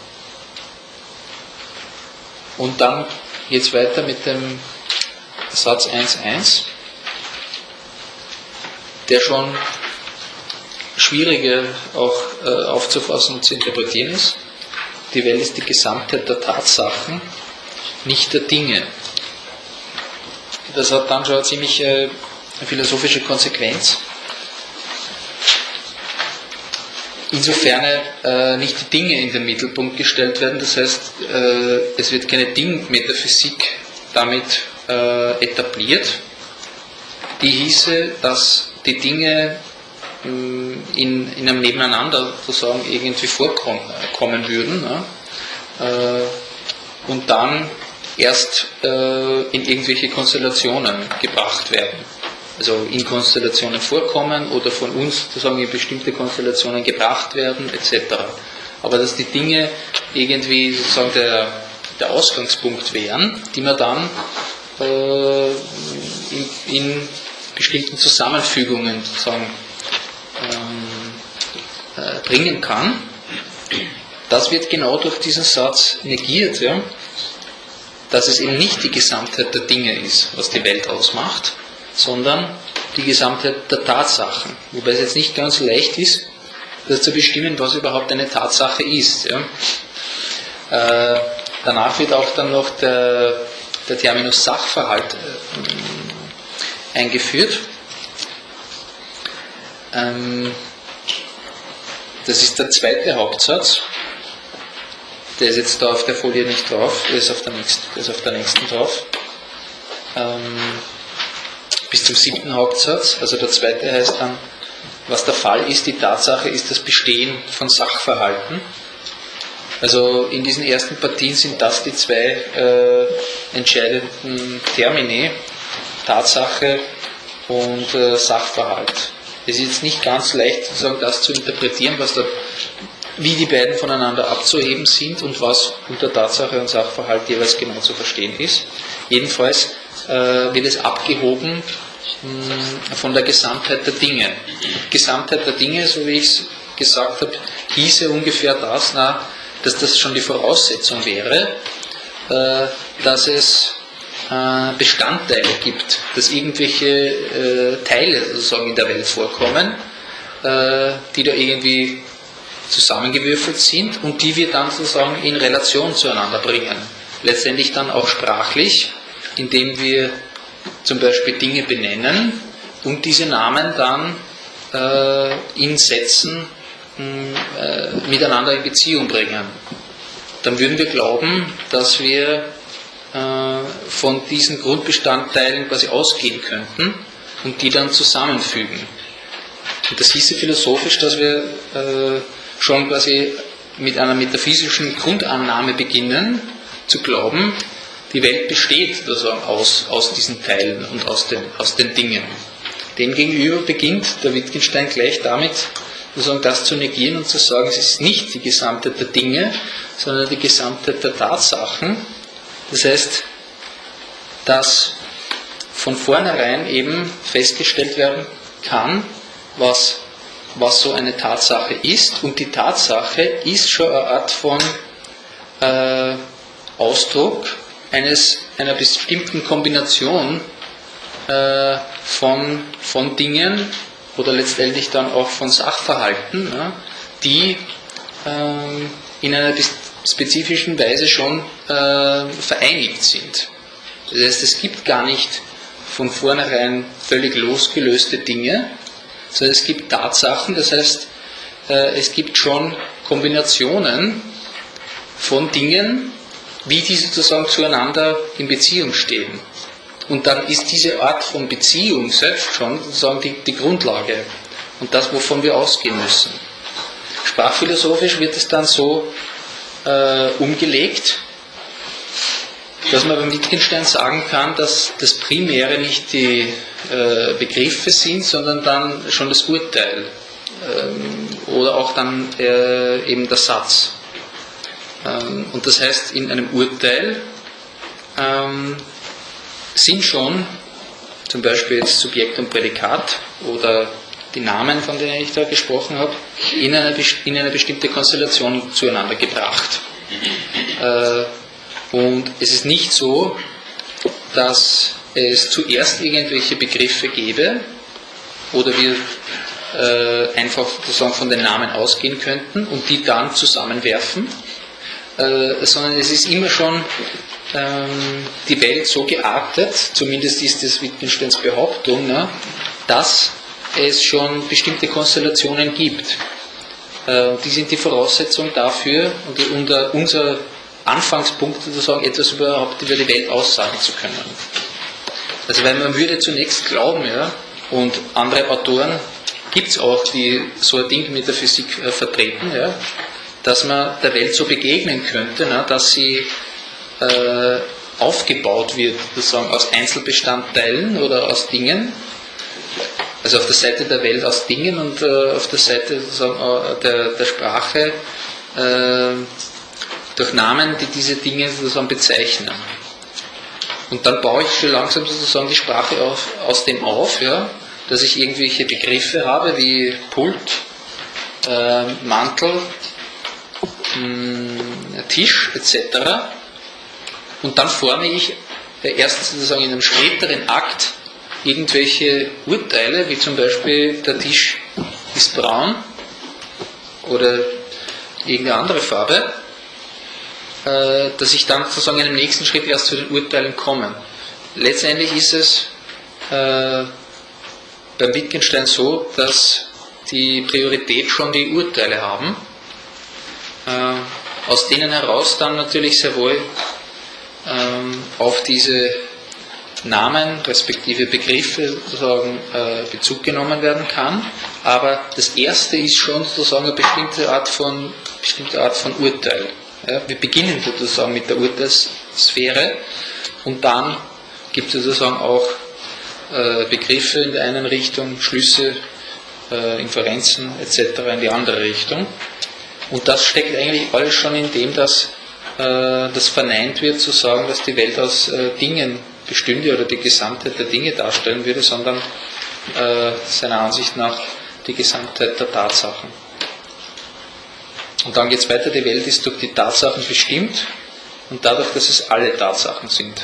Und dann geht es weiter mit dem Satz 1.1, der schon schwieriger auch aufzufassen und zu interpretieren ist. Die Welt ist die Gesamtheit der Tatsachen, nicht der Dinge. Das hat dann schon eine ziemlich philosophische Konsequenz. Insofern nicht die Dinge in den Mittelpunkt gestellt werden, das heißt, es wird keine Dingmetaphysik damit etabliert, die hieße, dass die Dinge in einem Nebeneinander sozusagen irgendwie vorkommen würden, ne? Und dann erst in irgendwelche Konstellationen gebracht werden. Also in Konstellationen vorkommen oder von uns sozusagen in bestimmte Konstellationen gebracht werden, etc. Aber dass die Dinge irgendwie sozusagen der Ausgangspunkt wären, die man dann in bestimmten Zusammenfügungen sozusagen bringen kann, das wird genau durch diesen Satz negiert, ja? Dass es eben nicht die Gesamtheit der Dinge ist, was die Welt ausmacht, sondern die Gesamtheit der Tatsachen. Wobei es jetzt nicht ganz leicht ist, das zu bestimmen, was überhaupt eine Tatsache ist. Ja? Danach wird auch dann noch der Terminus Sachverhalt eingeführt. Das ist der zweite Hauptsatz. Der ist jetzt da auf der Folie nicht drauf, der ist auf der nächsten drauf. Bis zum 7. Hauptsatz, also der zweite heißt dann, was der Fall ist, die Tatsache ist das Bestehen von Sachverhalten. Also in diesen ersten Partien sind das die zwei entscheidenden Termini, Tatsache und Sachverhalt. Es ist jetzt nicht ganz leicht, sozusagen das zu interpretieren, wie die beiden voneinander abzuheben sind und was unter Tatsache und Sachverhalt jeweils genau zu verstehen ist. Jedenfalls wird es abgehoben von der Gesamtheit der Dinge. Gesamtheit der Dinge, so wie ich es gesagt habe, hieße ungefähr das, dass das schon die Voraussetzung wäre, dass es Bestandteile gibt, dass irgendwelche Teile sozusagen in der Welt vorkommen, die da irgendwie zusammengewürfelt sind und die wir dann sozusagen in Relation zueinander bringen. Letztendlich dann auch sprachlich, indem wir zum Beispiel Dinge benennen und diese Namen dann in Sätzen miteinander in Beziehung bringen. Dann würden wir glauben, dass wir von diesen Grundbestandteilen quasi ausgehen könnten und die dann zusammenfügen. Und das hieße philosophisch, dass wir schon quasi mit einer metaphysischen Grundannahme beginnen, zu glauben, die Welt besteht sozusagen aus diesen Teilen und aus den Dingen. Demgegenüber beginnt der Wittgenstein gleich damit sozusagen das zu negieren und zu sagen, es ist nicht die Gesamtheit der Dinge, sondern die Gesamtheit der Tatsachen. Das heißt, dass von vornherein eben festgestellt werden kann, was so eine Tatsache ist, und die Tatsache ist schon eine Art von Ausdruck einer bestimmten Kombination von Dingen oder letztendlich dann auch von Sachverhalten, ja, die in einer spezifischen Weise schon vereinigt sind. Das heißt, es gibt gar nicht von vornherein völlig losgelöste Dinge, sondern es gibt Tatsachen, das heißt, es gibt schon Kombinationen von Dingen, wie die sozusagen zueinander in Beziehung stehen. Und dann ist diese Art von Beziehung selbst schon sozusagen die Grundlage und das, wovon wir ausgehen müssen. Sprachphilosophisch wird es dann so umgelegt, dass man beim Wittgenstein sagen kann, dass das Primäre nicht die Begriffe sind, sondern dann schon das Urteil oder auch dann eben der Satz. Und das heißt, in einem Urteil sind schon zum Beispiel jetzt Subjekt und Prädikat oder die Namen, von denen ich da gesprochen habe, in eine bestimmte Konstellation zueinander gebracht. Und es ist nicht so, dass es zuerst irgendwelche Begriffe gäbe oder wir einfach sozusagen von den Namen ausgehen könnten und die dann zusammenwerfen, sondern es ist immer schon die Welt so geartet, zumindest ist das Wittgensteins Behauptung, ne, dass es schon bestimmte Konstellationen gibt. Die sind die Voraussetzung dafür und unser Anfangspunkt sozusagen, etwas überhaupt über die Welt aussagen zu können. Also weil man würde zunächst glauben, ja, und andere Autoren gibt es auch, die so ein Ding mit der Physik vertreten, ja, dass man der Welt so begegnen könnte, na, dass sie aufgebaut wird, sozusagen aus Einzelbestandteilen oder aus Dingen. Also auf der Seite der Welt aus Dingen und auf der Seite sozusagen der Sprache durch Namen, die diese Dinge sozusagen bezeichnen. Und dann baue ich schon langsam sozusagen die Sprache aus dem auf, ja, dass ich irgendwelche Begriffe habe wie Pult, Mantel, Tisch etc. Und dann forme ich erst sozusagen in einem späteren Akt irgendwelche Urteile, wie zum Beispiel der Tisch ist braun oder irgendeine andere Farbe, dass ich dann sozusagen in einem nächsten Schritt erst zu den Urteilen komme. Letztendlich ist es beim Wittgenstein so, dass die Priorität schon die Urteile haben, aus denen heraus dann natürlich sehr wohl auf diese Namen respektive Begriffe sozusagen Bezug genommen werden kann, aber das erste ist schon sozusagen eine bestimmte Art von Urteil. Ja, wir beginnen sozusagen mit der Urteilssphäre und dann gibt es sozusagen auch Begriffe in der einen Richtung, Schlüsse, Inferenzen etc. in die andere Richtung. Und das steckt eigentlich alles schon in dem, dass das verneint wird, zu sagen, dass die Welt aus Dingen bestünde oder die Gesamtheit der Dinge darstellen würde, sondern seiner Ansicht nach die Gesamtheit der Tatsachen. Und dann geht es weiter, die Welt ist durch die Tatsachen bestimmt und dadurch, dass es alle Tatsachen sind.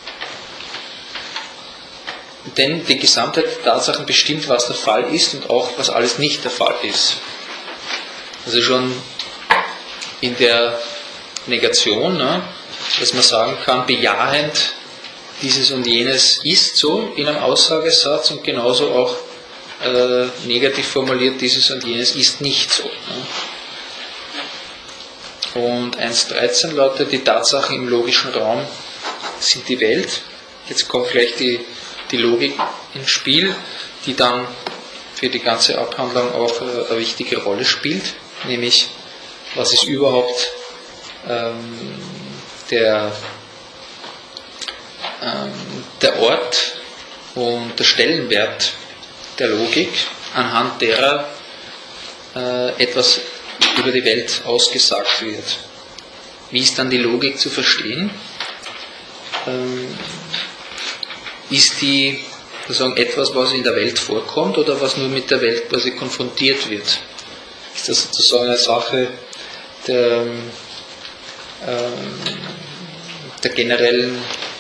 Denn die Gesamtheit der Tatsachen bestimmt, was der Fall ist und auch, was alles nicht der Fall ist. Also schon in der Negation, ne, dass man sagen kann, bejahend, dieses und jenes ist so in einem Aussagesatz und genauso auch negativ formuliert, dieses und jenes ist nicht so. Ne. Und 1.13 lautet, die Tatsachen im logischen Raum sind die Welt. Jetzt kommt gleich die Logik ins Spiel, die dann für die ganze Abhandlung auch eine wichtige Rolle spielt, nämlich was ist überhaupt der Ort und der Stellenwert der Logik, anhand derer etwas über die Welt ausgesagt wird. Wie ist dann die Logik zu verstehen? Ist die sozusagen etwas, was in der Welt vorkommt oder was nur mit der Welt quasi konfrontiert wird? Ist das sozusagen eine Sache der generellen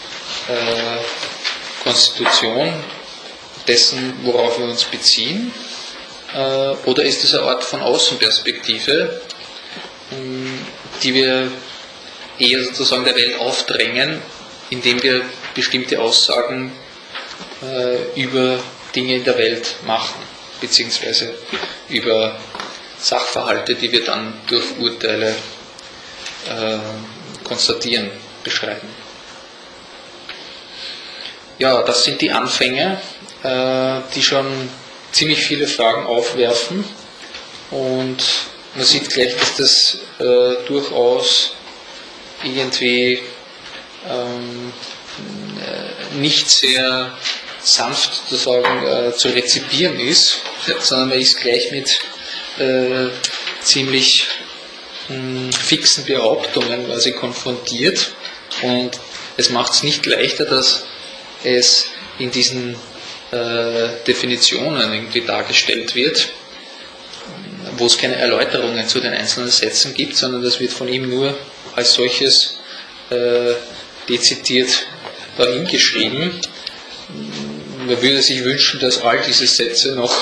Konstitution dessen, worauf wir uns beziehen? Oder ist es eine Art von Außenperspektive, die wir eher sozusagen der Welt aufdrängen, indem wir bestimmte Aussagen über Dinge in der Welt machen, beziehungsweise über Sachverhalte, die wir dann durch Urteile konstatieren, beschreiben. Ja, das sind die Anfänge, die schon ziemlich viele Fragen aufwerfen, und man sieht gleich, dass das durchaus irgendwie nicht sehr sanft sozusagen zu rezipieren ist, sondern man ist gleich mit ziemlich fixen Behauptungen quasi konfrontiert, und es macht es nicht leichter, dass es in diesen Definitionen irgendwie dargestellt wird, wo es keine Erläuterungen zu den einzelnen Sätzen gibt, sondern das wird von ihm nur als solches dezidiert dahingeschrieben. Man würde sich wünschen, dass all diese Sätze noch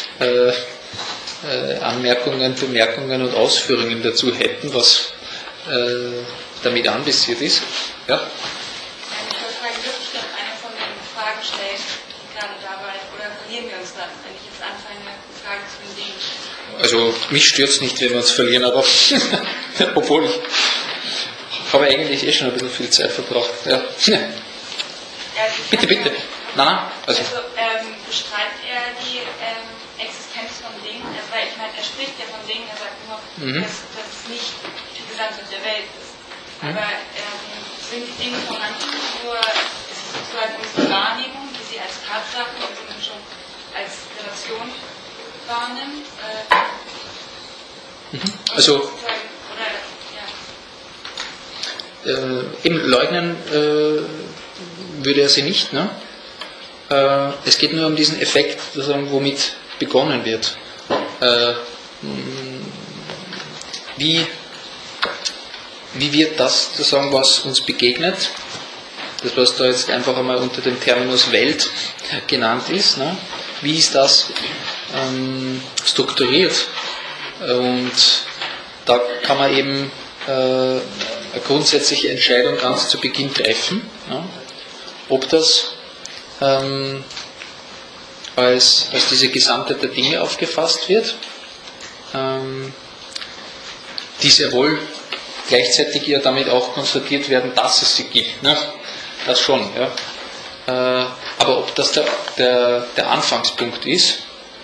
Anmerkungen, Bemerkungen und Ausführungen dazu hätten, was damit anvisiert ist. Ja? Ich wollte fragen, dürfte ich noch eine von den Fragen stellen, die gerade dabei, oder verlieren wir uns dann, wenn ich jetzt anfange, Fragen zu den Dingen? Also mich stört es nicht, wenn wir uns verlieren, aber obwohl ich habe eigentlich schon ein bisschen viel Zeit verbraucht. Ja. Bitte, bitte. Nein. Also bestreitet er die Existenz von Dingen? Also, weil ich meine, er spricht ja von Dingen, er sagt nur, dass es nicht die Gesamtheit der Welt ist. Aber sind die Dinge vorhanden, nur ist es sozusagen unsere Wahrnehmung, die sie als Tatsachen, also schon als Relation wahrnimmt? Also eben leugnen würde er sie nicht, ne? Es geht nur um diesen Effekt, womit begonnen wird. Wie wird das, sozusagen, was uns begegnet, das was da jetzt einfach einmal unter dem Terminus Welt genannt ist, ne? Wie ist das strukturiert? Und da kann man eben eine grundsätzliche Entscheidung ganz zu Beginn treffen, ne? Ob das als diese Gesamtheit der Dinge aufgefasst wird, die sehr wohl gleichzeitig ja damit auch konstatiert werden, dass es sie gibt. Ne? Das schon. Ja? Aber ob das der Anfangspunkt ist,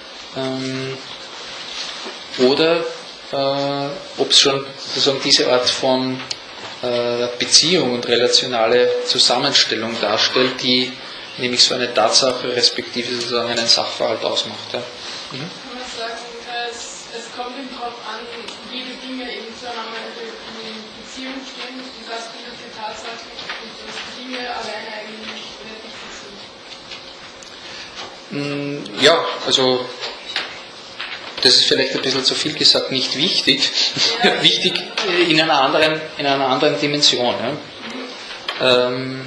oder ob es schon sozusagen diese Art von Beziehung und relationale Zusammenstellung darstellt, die nämlich so eine Tatsache respektive sozusagen einen Sachverhalt ausmacht. Ja. Kann man sagen, es kommt eben darauf an, wie die Dinge eben zueinander in Beziehung stehen, und das bildet die Tatsache, und dass die Dinge alleine eigentlich nicht wichtig sind. Ja, also das ist vielleicht ein bisschen zu viel gesagt, nicht wichtig. Ja. Wichtig in einer anderen Dimension. Ja.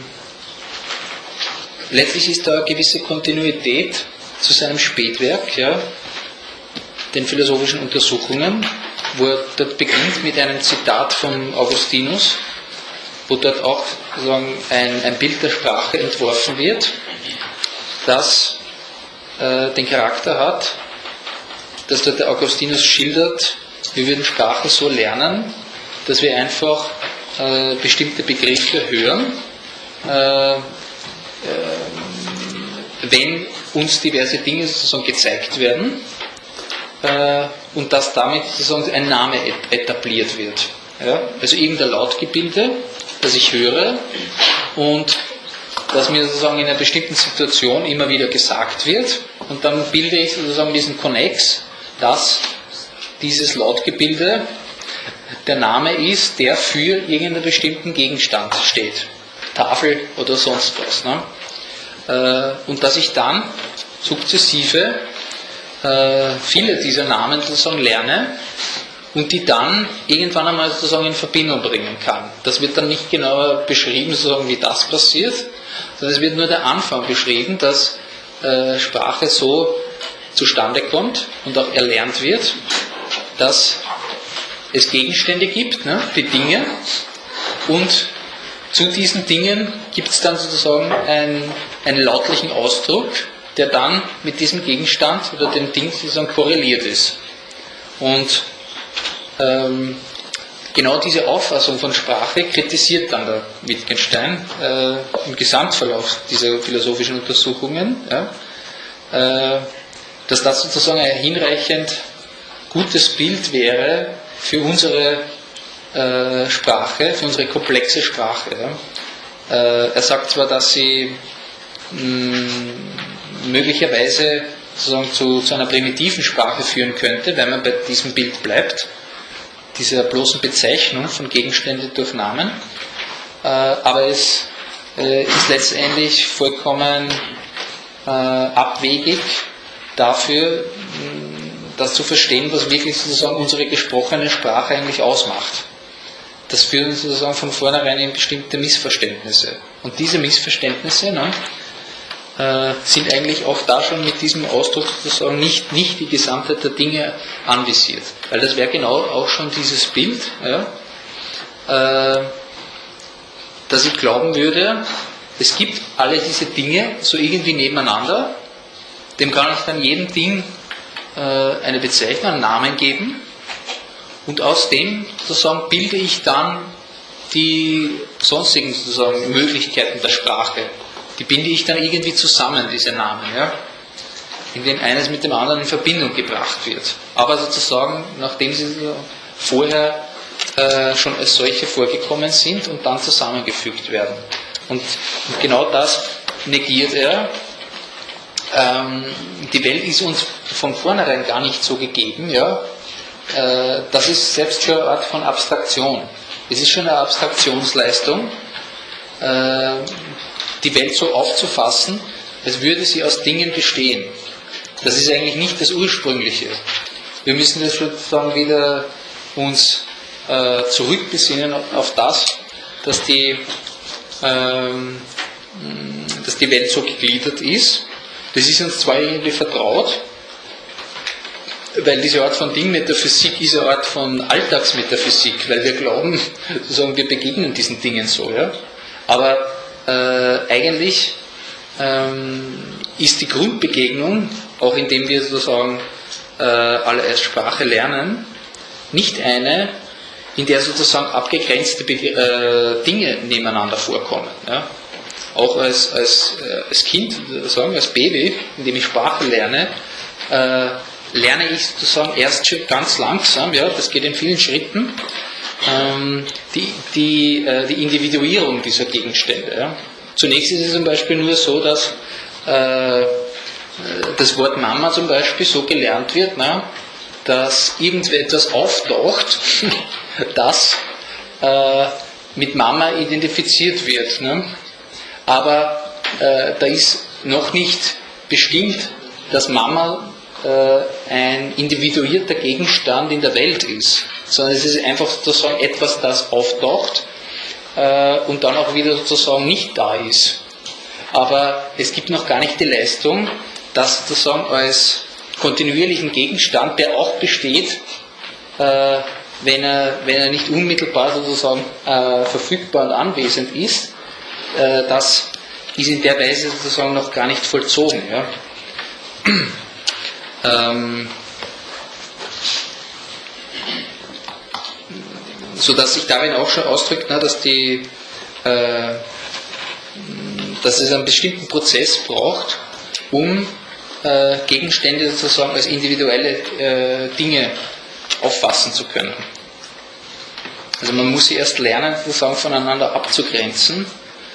Letztlich ist da eine gewisse Kontinuität zu seinem Spätwerk, ja, den philosophischen Untersuchungen, wo er dort beginnt mit einem Zitat von Augustinus, wo dort auch sozusagen ein Bild der Sprache entworfen wird, das den Charakter hat, dass dort der Augustinus schildert, wir würden Sprache so lernen, dass wir einfach bestimmte Begriffe hören, wenn uns diverse Dinge sozusagen gezeigt werden, und dass damit sozusagen ein Name etabliert wird. Ja? Also irgendein Lautgebilde, das ich höre und das mir sozusagen in einer bestimmten Situation immer wieder gesagt wird, und dann bilde ich sozusagen diesen Konnex, dass dieses Lautgebilde der Name ist, der für irgendeinen bestimmten Gegenstand steht. Tafel oder sonst was. Ne? Und dass ich dann sukzessive viele dieser Namen sozusagen lerne und die dann irgendwann einmal sozusagen in Verbindung bringen kann. Das wird dann nicht genauer beschrieben, sozusagen, wie das passiert, sondern es wird nur der Anfang beschrieben, dass Sprache so zustande kommt und auch erlernt wird, dass es Gegenstände gibt, ne, die Dinge, und zu diesen Dingen gibt es dann sozusagen einen lautlichen Ausdruck, der dann mit diesem Gegenstand oder dem Ding sozusagen korreliert ist. Und genau diese Auffassung von Sprache kritisiert dann der Wittgenstein im Gesamtverlauf dieser philosophischen Untersuchungen, ja, dass das sozusagen ein hinreichend gutes Bild wäre für unsere Sprache, für unsere komplexe Sprache. Ja. Er sagt zwar, dass sie möglicherweise sozusagen zu einer primitiven Sprache führen könnte, wenn man bei diesem Bild bleibt, dieser bloßen Bezeichnung von Gegenständen durch Namen, aber es ist letztendlich vollkommen abwegig dafür, das zu verstehen, was wirklich sozusagen unsere gesprochene Sprache eigentlich ausmacht. Das führt uns sozusagen von vornherein in bestimmte Missverständnisse. Und diese Missverständnisse, ne, sind eigentlich auch da schon mit diesem Ausdruck sozusagen nicht die Gesamtheit der Dinge anvisiert. Weil das wäre genau auch schon dieses Bild, ja, dass ich glauben würde, es gibt alle diese Dinge so irgendwie nebeneinander, dem kann ich dann jedem Ding eine Bezeichnung, einen Namen geben, und aus dem sozusagen bilde ich dann die sonstigen sozusagen Möglichkeiten der Sprache. Die binde ich dann irgendwie zusammen, diese Namen, ja, indem eines mit dem anderen in Verbindung gebracht wird. Aber sozusagen, nachdem sie vorher schon als solche vorgekommen sind und dann zusammengefügt werden. Und genau das negiert er. Die Welt ist uns von vornherein gar nicht so gegeben, ja. Das ist selbst schon eine Art von Abstraktion. Es ist schon eine Abstraktionsleistung, die Welt so aufzufassen, als würde sie aus Dingen bestehen. Das ist eigentlich nicht das Ursprüngliche. Wir müssen das sozusagen wieder uns zurückbesinnen auf das, dass die Welt so gegliedert ist. Das ist uns zwar irgendwie vertraut, weil diese Art von Dingmetaphysik ist eine Art von Alltagsmetaphysik, weil wir glauben, sozusagen, wir begegnen diesen Dingen so. Ja? Aber eigentlich ist die Grundbegegnung, auch indem wir sozusagen alle als Sprache lernen, nicht eine, in der sozusagen abgegrenzte Dinge nebeneinander vorkommen. Ja? Auch als Kind, sagen, als Baby, indem ich Sprache lerne, lerne ich sozusagen erst schon ganz langsam, ja, das geht in vielen Schritten, die Individuierung dieser Gegenstände. Ja. Zunächst ist es zum Beispiel nur so, dass das Wort Mama zum Beispiel so gelernt wird, na, dass irgendetwas auftaucht, das mit Mama identifiziert wird. Ne. Aber da ist noch nicht bestimmt, dass Mama ein individuierter Gegenstand in der Welt ist, sondern es ist einfach sozusagen etwas, das auftaucht und dann auch wieder sozusagen nicht da ist. Aber es gibt noch gar nicht die Leistung, das sozusagen als kontinuierlichen Gegenstand, der auch besteht, wenn er nicht unmittelbar sozusagen verfügbar und anwesend ist, das ist in der Weise sozusagen noch gar nicht vollzogen. Ja. Sodass sich darin auch schon ausdrückt, na, dass es einen bestimmten Prozess braucht, um Gegenstände sozusagen als individuelle Dinge auffassen zu können. Also man muss sie erst lernen, sozusagen voneinander abzugrenzen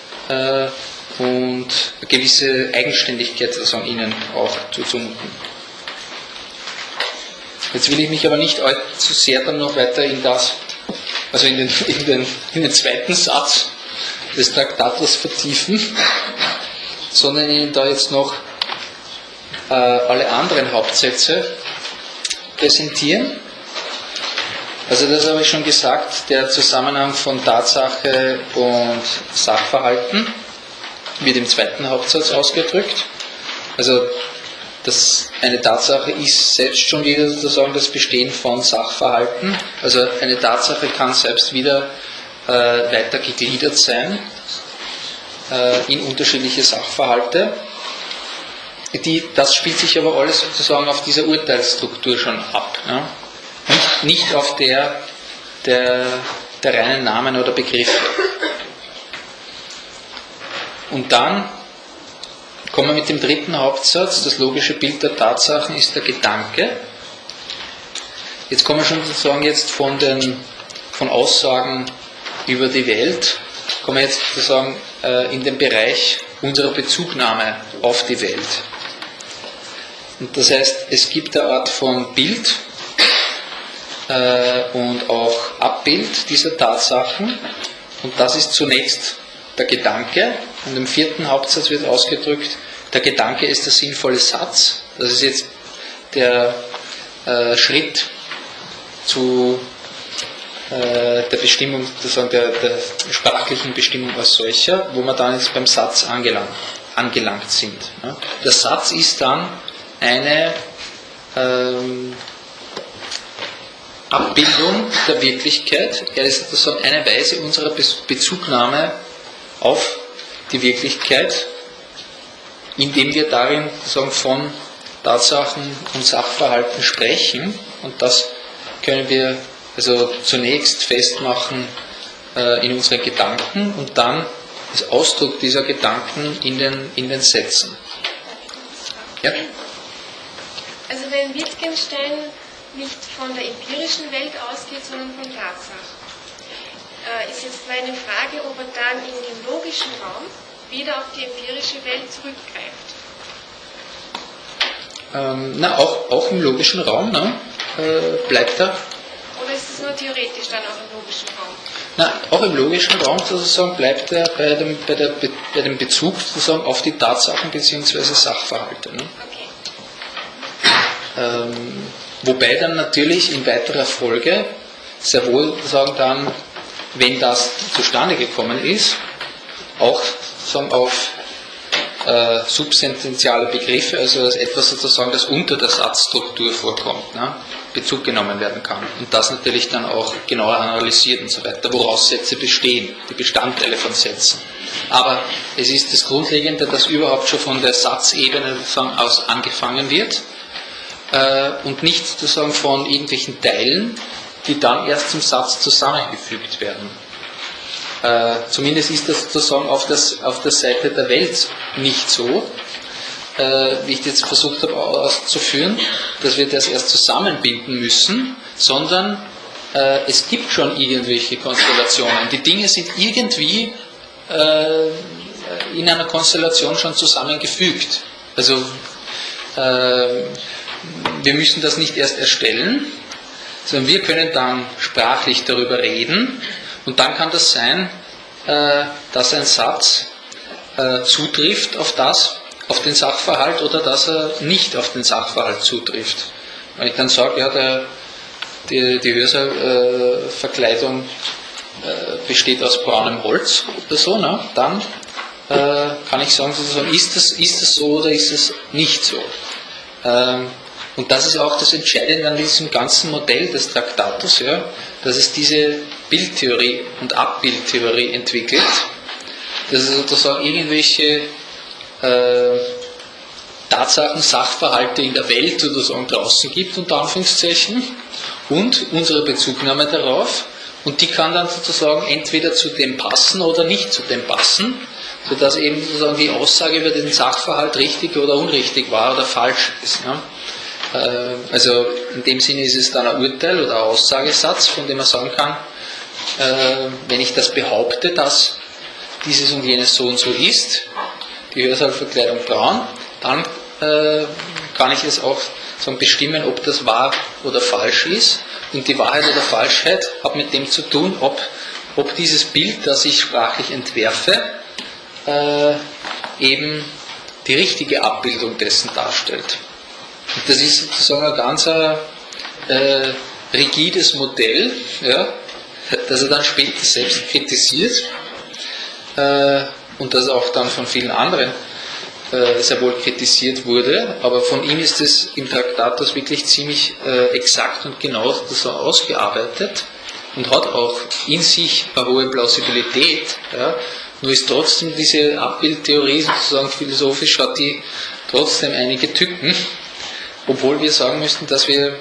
und eine gewisse Eigenständigkeit sozusagen ihnen auch zuzumuten. Jetzt will ich mich aber nicht allzu sehr dann noch weiter in das, also in den zweiten Satz des Traktatus vertiefen, sondern Ihnen da jetzt noch alle anderen Hauptsätze präsentieren. Also das habe ich schon gesagt, der Zusammenhang von Tatsache und Sachverhalten wird im zweiten Hauptsatz ausgedrückt. Also eine Tatsache ist selbst schon wieder sozusagen das Bestehen von Sachverhalten. Also eine Tatsache kann selbst wieder weiter gegliedert sein in unterschiedliche Sachverhalte. Das spielt sich aber alles sozusagen auf dieser Urteilsstruktur schon ab. Ja? Nicht auf der reinen Namen oder Begriffe. Und dann kommen wir mit dem dritten Hauptsatz. Das logische Bild der Tatsachen ist der Gedanke. Jetzt kommen wir schon sozusagen jetzt von Aussagen über die Welt, kommen wir jetzt sozusagen in den Bereich unserer Bezugnahme auf die Welt. Und das heißt, es gibt eine Art von Bild und auch Abbild dieser Tatsachen. Und das ist zunächst der Gedanke. Und im vierten Hauptsatz wird ausgedrückt, der Gedanke ist der sinnvolle Satz. Das ist jetzt der Schritt zu der Bestimmung, sozusagen der sprachlichen Bestimmung als solcher, wo wir dann jetzt beim Satz angelangt sind. Der Satz ist dann eine Abbildung der Wirklichkeit. Er ist sozusagen eine Weise unserer Bezugnahme auf die Wirklichkeit, indem wir darin sozusagen von Tatsachen und Sachverhalten sprechen. Und das können wir also zunächst festmachen in unseren Gedanken und dann als Ausdruck dieser Gedanken in den Sätzen. Ja? Also wenn Wittgenstein nicht von der empirischen Welt ausgeht, sondern von Tatsachen, ist jetzt meine Frage, ob er dann in dem logischen Raum wieder auf die empirische Welt zurückgreift. Auch im logischen Raum bleibt er. Oder ist es nur theoretisch dann auch im logischen Raum? Auch im logischen Raum sozusagen bleibt er bei dem Bezug sozusagen auf die Tatsachen bzw. Sachverhalte. Ne? Okay. Wobei dann natürlich in weiterer Folge sehr wohl sozusagen dann, wenn das zustande gekommen ist, auch sozusagen auf subsententiale Begriffe, also als etwas sozusagen, das unter der Satzstruktur vorkommt, ne, Bezug genommen werden kann. Und das natürlich dann auch genauer analysiert und so weiter, woraus Sätze bestehen, die Bestandteile von Sätzen. Aber es ist das Grundlegende, dass überhaupt schon von der Satzebene aus angefangen wird und nicht sozusagen von irgendwelchen Teilen, die dann erst zum Satz zusammengefügt werden. Zumindest ist das sozusagen auf der Seite der Welt nicht so, wie ich jetzt versucht habe auszuführen, dass wir das erst zusammenbinden müssen, sondern es gibt schon irgendwelche Konstellationen. Die Dinge sind irgendwie in einer Konstellation schon zusammengefügt. Also wir müssen das nicht erst erstellen, sondern wir können dann sprachlich darüber reden. Und dann kann das sein, dass ein Satz zutrifft auf den Sachverhalt oder dass er nicht auf den Sachverhalt zutrifft. Wenn ich dann sage, ja, die Hörsaalverkleidung besteht aus braunem Holz oder so, ne, dann kann ich sagen, sozusagen, ist das so oder ist es nicht so. Und das ist auch das Entscheidende an diesem ganzen Modell des Traktatus, ja, dass es diese Bildtheorie und Abbildtheorie entwickelt, dass es sozusagen irgendwelche Tatsachen, Sachverhalte in der Welt oder so draußen gibt, unter Anführungszeichen, und unsere Bezugnahme darauf, und die kann dann sozusagen entweder zu dem passen oder nicht zu dem passen, sodass eben sozusagen die Aussage über den Sachverhalt richtig oder unrichtig war oder falsch ist. Ja? Also in dem Sinne ist es dann ein Urteil oder ein Aussagesatz, von dem man sagen kann, wenn ich das behaupte, dass dieses und jenes so und so ist, die Hörsaalverkleidung braun, dann kann ich es auch bestimmen, ob das wahr oder falsch ist. Und die Wahrheit oder Falschheit hat mit dem zu tun, ob dieses Bild, das ich sprachlich entwerfe, eben die richtige Abbildung dessen darstellt. Und das ist sozusagen ein ganz rigides Modell, ja, das er dann später selbst kritisiert und das auch dann von vielen anderen sehr wohl kritisiert wurde, aber von ihm ist es im Traktatus wirklich ziemlich exakt und genau so ausgearbeitet und hat auch in sich eine hohe Plausibilität, ja, nur ist trotzdem diese Abbildtheorie sozusagen philosophisch, hat die trotzdem einige Tücken, obwohl wir sagen müssten, dass wir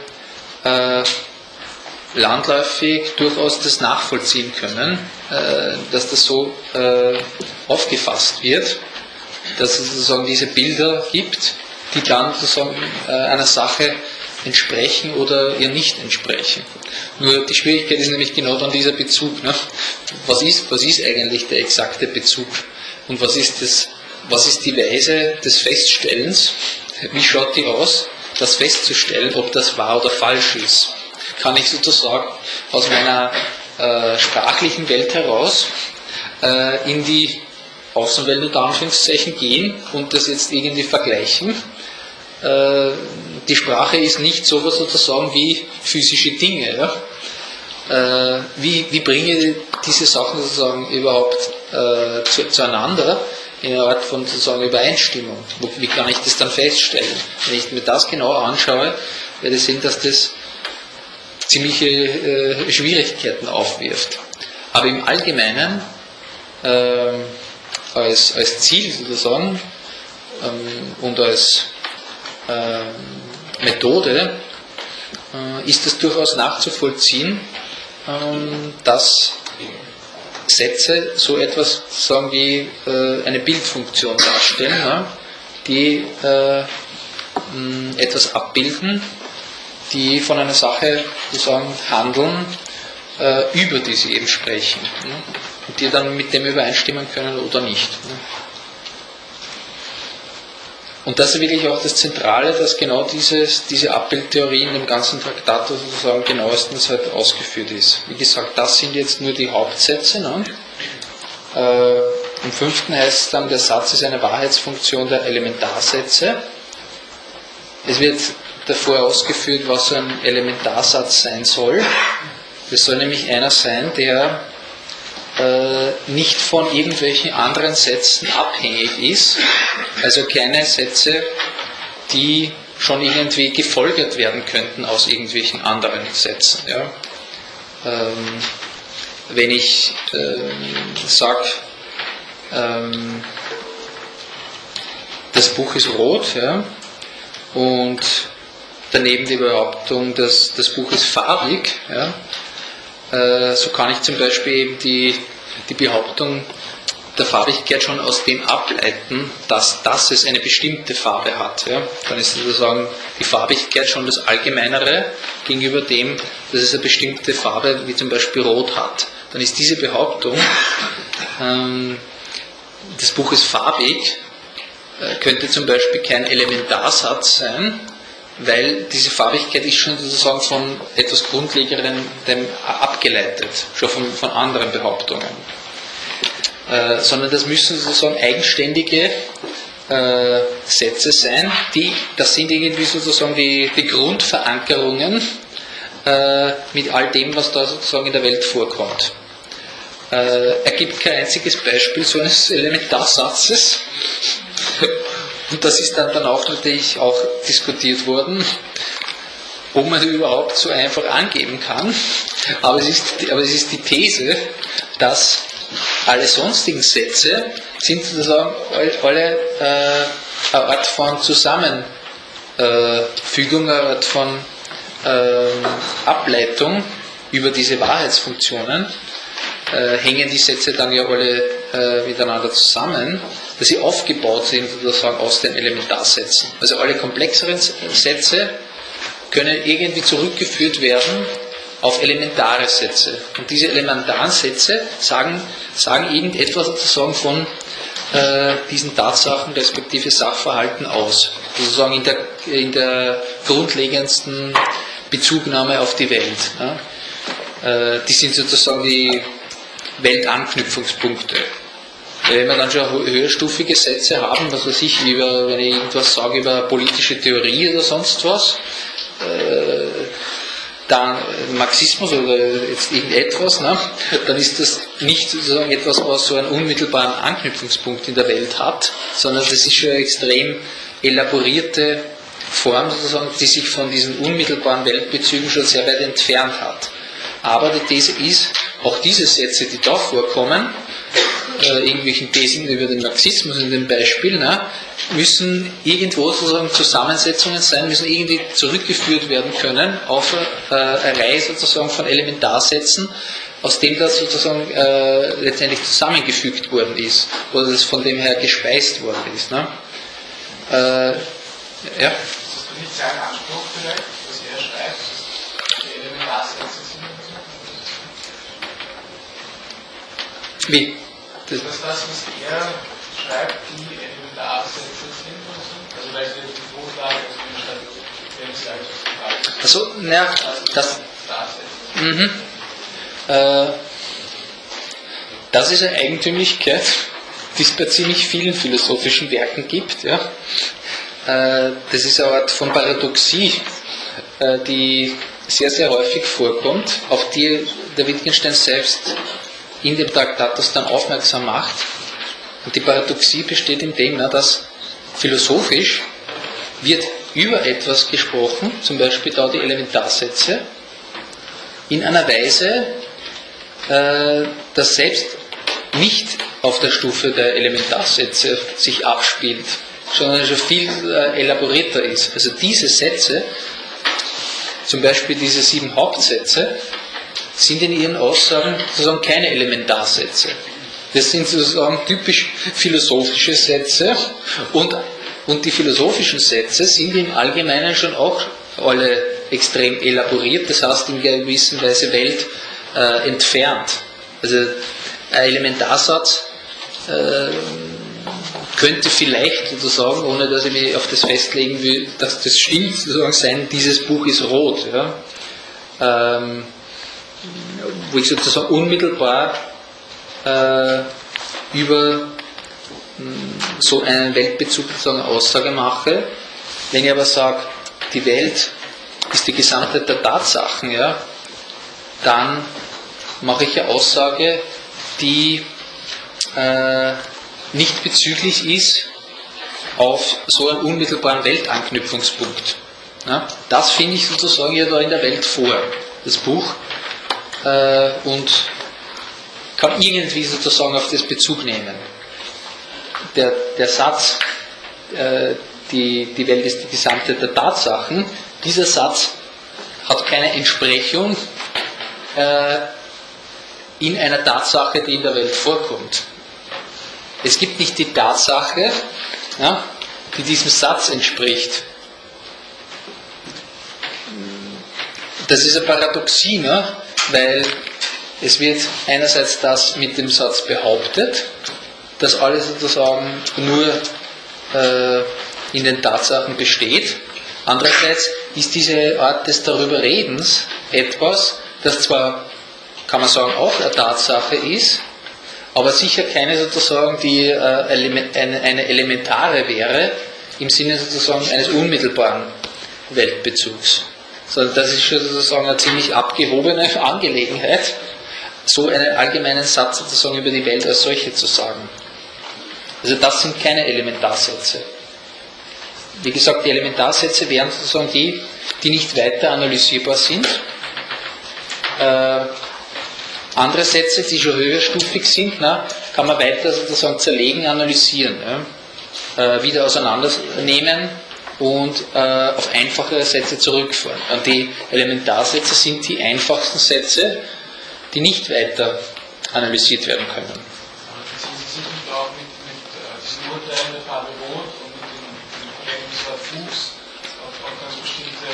landläufig durchaus das nachvollziehen können, dass das so aufgefasst wird, dass es sozusagen diese Bilder gibt, die dann sozusagen einer Sache entsprechen oder ihr nicht entsprechen. Nur die Schwierigkeit ist nämlich genau dann dieser Bezug. Ne? Was ist eigentlich der exakte Bezug? Und was ist die Weise des Feststellens? Wie schaut die aus, das festzustellen, ob das wahr oder falsch ist? Kann ich sozusagen aus meiner sprachlichen Welt heraus in die Außenwelt unter Anführungszeichen gehen und das jetzt irgendwie vergleichen? Die Sprache ist nicht sowas sozusagen wie physische Dinge. Ja? Wie bringe ich diese Sachen sozusagen überhaupt zueinander in einer Art von sozusagen Übereinstimmung? Wie kann ich das dann feststellen? Wenn ich mir das genauer anschaue, werde ich sehen, dass das ziemliche Schwierigkeiten aufwirft. Aber im Allgemeinen als Ziel sozusagen und als Methode ist es durchaus nachzuvollziehen, dass Sätze so etwas sozusagen wie eine Bildfunktion darstellen, ne, die etwas abbilden, die von einer Sache sozusagen handeln, über die sie eben sprechen, ne, und die dann mit dem übereinstimmen können oder nicht. Ne. Und das ist wirklich auch das Zentrale, dass genau diese Abbildtheorie in dem ganzen Traktat sozusagen genauestens halt ausgeführt ist. Wie gesagt, das sind jetzt nur die Hauptsätze. Ne? Im 5. heißt es dann, der Satz ist eine Wahrheitsfunktion der Elementarsätze. Es wird davor ausgeführt, was so ein Elementarsatz sein soll. Das soll nämlich einer sein, der nicht von irgendwelchen anderen Sätzen abhängig ist, also keine Sätze, die schon irgendwie gefolgert werden könnten aus irgendwelchen anderen Sätzen. Ja. Wenn ich sage, das Buch ist rot, ja, und daneben die Behauptung, dass das Buch ist farbig, ja, so kann ich zum Beispiel eben die Behauptung der Farbigkeit schon aus dem ableiten, dass es eine bestimmte Farbe hat. Ja. Dann ist sozusagen die Farbigkeit schon das Allgemeinere gegenüber dem, dass es eine bestimmte Farbe wie zum Beispiel Rot hat. Dann ist diese Behauptung, das Buch ist farbig, könnte zum Beispiel kein Elementarsatz sein, weil diese Farbigkeit ist schon sozusagen von etwas Grundlegendem abgeleitet, schon von anderen Behauptungen. Sondern das müssen sozusagen eigenständige Sätze sein, das sind irgendwie sozusagen die Grundverankerungen mit all dem, was da sozusagen in der Welt vorkommt. Er gibt kein einziges Beispiel so eines Elementarsatzes. Und das ist dann auch natürlich auch diskutiert worden, ob man überhaupt so einfach angeben kann. Aber es ist die These, dass alle sonstigen Sätze sind sozusagen alle eine Art von Zusammenfügung, eine Art von Ableitung über diese Wahrheitsfunktionen. Hängen die Sätze dann ja alle miteinander zusammen, dass sie aufgebaut sind sozusagen aus den Elementarsätzen. Also alle komplexeren Sätze können irgendwie zurückgeführt werden auf elementare Sätze. Und diese elementaren Sätze sagen irgendetwas sozusagen von diesen Tatsachen respektive Sachverhalten aus. Sozusagen in der grundlegendsten Bezugnahme auf die Welt. Ja. Die sind sozusagen die Weltanknüpfungspunkte. Wenn wir dann schon höherstufige Sätze haben, was weiß ich, wenn ich irgendwas sage über politische Theorie oder sonst was, dann Marxismus oder jetzt irgendetwas, ne, dann ist das nicht sozusagen etwas, was so einen unmittelbaren Anknüpfungspunkt in der Welt hat, sondern das ist schon eine extrem elaborierte Form sozusagen, die sich von diesen unmittelbaren Weltbezügen schon sehr weit entfernt hat. Aber die These ist, auch diese Sätze, die da vorkommen, irgendwelchen Thesen über den Marxismus in dem Beispiel, ne, müssen irgendwo sozusagen Zusammensetzungen sein, müssen irgendwie zurückgeführt werden können auf eine Reihe sozusagen von Elementarsätzen, aus dem das sozusagen letztendlich zusammengefügt worden ist oder das von dem her gespeist worden ist. Ne. Ja. Ist das nicht sein Anspruch vielleicht, dass er schreibt, dass die Elementarsätze sind? Wie? Dass das, was er schreibt, die Elementarsätze sind oder so? Also weil sie die Grundlage ist, also, naja, das ist eine Eigentümlichkeit, die es bei ziemlich vielen philosophischen Werken gibt. Ja. Das ist eine Art von Paradoxie, die sehr, sehr häufig vorkommt, auf die der Wittgenstein selbst in dem Traktatus dann aufmerksam macht. Und die Paradoxie besteht in dem, dass philosophisch wird über etwas gesprochen, zum Beispiel da die Elementarsätze, in einer Weise, das selbst nicht auf der Stufe der Elementarsätze sich abspielt, sondern schon viel elaborierter ist. Also diese Sätze, zum Beispiel diese 7 Hauptsätze, sind in ihren Aussagen sozusagen keine Elementarsätze. Das sind sozusagen typisch philosophische Sätze und die philosophischen Sätze sind im Allgemeinen schon auch alle extrem elaboriert, das heißt in gewisser Weise Welt entfernt. Also ein Elementarsatz könnte vielleicht sozusagen, ohne dass ich mich auf das festlegen will, dass das stimmt, sozusagen sein, dieses Buch ist rot. Ja? Wo ich sozusagen unmittelbar über so einen Weltbezug sozusagen Aussage mache. Wenn ich aber sage, die Welt ist die Gesamtheit der Tatsachen, ja, dann mache ich eine Aussage, die nicht bezüglich ist auf so einen unmittelbaren Weltanknüpfungspunkt. Ja, das finde ich sozusagen ja da in der Welt vor, das Buch, und kann irgendwie sozusagen auf das Bezug nehmen. Der Satz, die Welt ist die Gesamtheit der Tatsachen, dieser Satz hat keine Entsprechung in einer Tatsache, die in der Welt vorkommt. Es gibt nicht die Tatsache, ja, die diesem Satz entspricht. Das ist eine Paradoxie, ne? Weil es wird einerseits das mit dem Satz behauptet, dass alles sozusagen nur in den Tatsachen besteht. Andererseits ist diese Art des Darüberredens etwas, das zwar, kann man sagen, auch eine Tatsache ist, aber sicher keine sozusagen, die eine elementare wäre, im Sinne sozusagen eines unmittelbaren Weltbezugs. Sondern das ist schon sozusagen eine ziemlich abgehobene Angelegenheit, so einen allgemeinen Satz sozusagen über die Welt als solche zu sagen. Also das sind keine Elementarsätze. Wie gesagt, die Elementarsätze wären sozusagen die nicht weiter analysierbar sind. Andere Sätze, die schon höherstufig sind, kann man weiter sozusagen zerlegen, analysieren, wieder auseinandernehmen und auf einfachere Sätze zurückführen. Und die Elementarsätze sind die einfachsten Sätze, die nicht weiter analysiert werden können. Aber Sie sind nicht auch mit diesen Urteilen der Farbe Rot und mit dem Verwendungswort Fuchs auf ganz bestimmte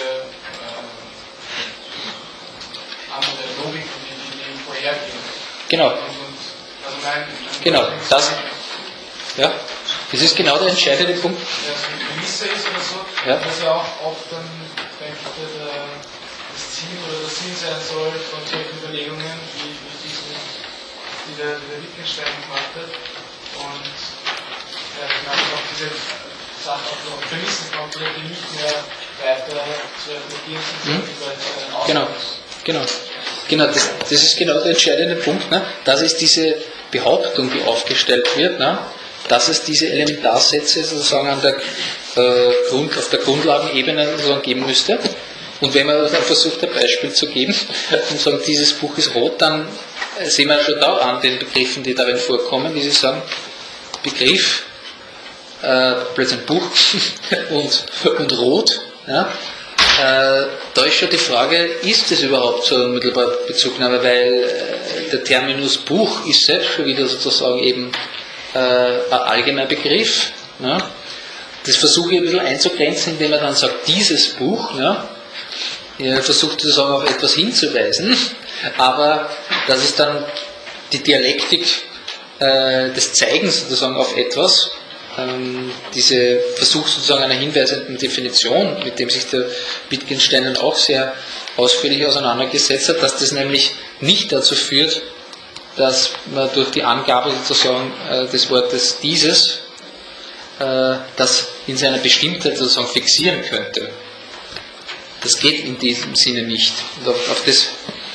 andere Logiken, die dem vorhergehen. Genau. Also genau. Ja, das ist genau der entscheidende Punkt. Ja, so eine Prämisse ist oder so, Ja. was ja auch oft dann, denke ich, das Ziel oder der Sinn sein soll von solchen Überlegungen, die der Wittgenstein gemacht hat. Und ja, ich meine auch diese Sachen auf Prämissen kommt, die nicht mehr weiter zu reflektieren sind, Genau, das ist genau der entscheidende Punkt. Ne? Das ist diese Behauptung, die aufgestellt wird, ne? Dass es diese Elementarsätze sozusagen auf der Grundlagenebene sozusagen geben müsste. Und wenn man dann versucht, ein Beispiel zu geben und sagen, dieses Buch ist rot, dann sehen wir schon da an den Begriffen, die darin vorkommen, wie Sie sagen, Begriff, plötzlich Buch und rot. Ja? Da ist schon die Frage, ist das überhaupt so eine unmittelbare Bezugnahme, weil der Terminus Buch ist selbst schon wieder sozusagen eben ein allgemeiner Begriff. Ja? Das versuche ich ein bisschen einzugrenzen, indem man dann sagt, dieses Buch, ja? Ich versuche sozusagen auf etwas hinzuweisen, aber das ist dann die Dialektik des Zeigens sozusagen auf etwas, diese Versuch sozusagen einer hinweisenden Definition, mit dem sich der Wittgenstein dann auch sehr ausführlich auseinandergesetzt hat, dass das nämlich nicht dazu führt, dass man durch die Angabe sozusagen des Wortes dieses das in seiner Bestimmtheit sozusagen fixieren könnte. Das geht in diesem Sinne nicht. Und auf das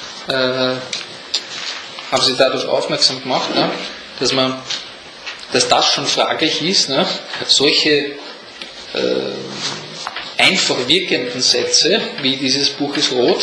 haben Sie dadurch aufmerksam gemacht, ne? Dass das schon fraglich ist, ne? Solche einfach wirkenden Sätze, wie dieses Buch ist rot,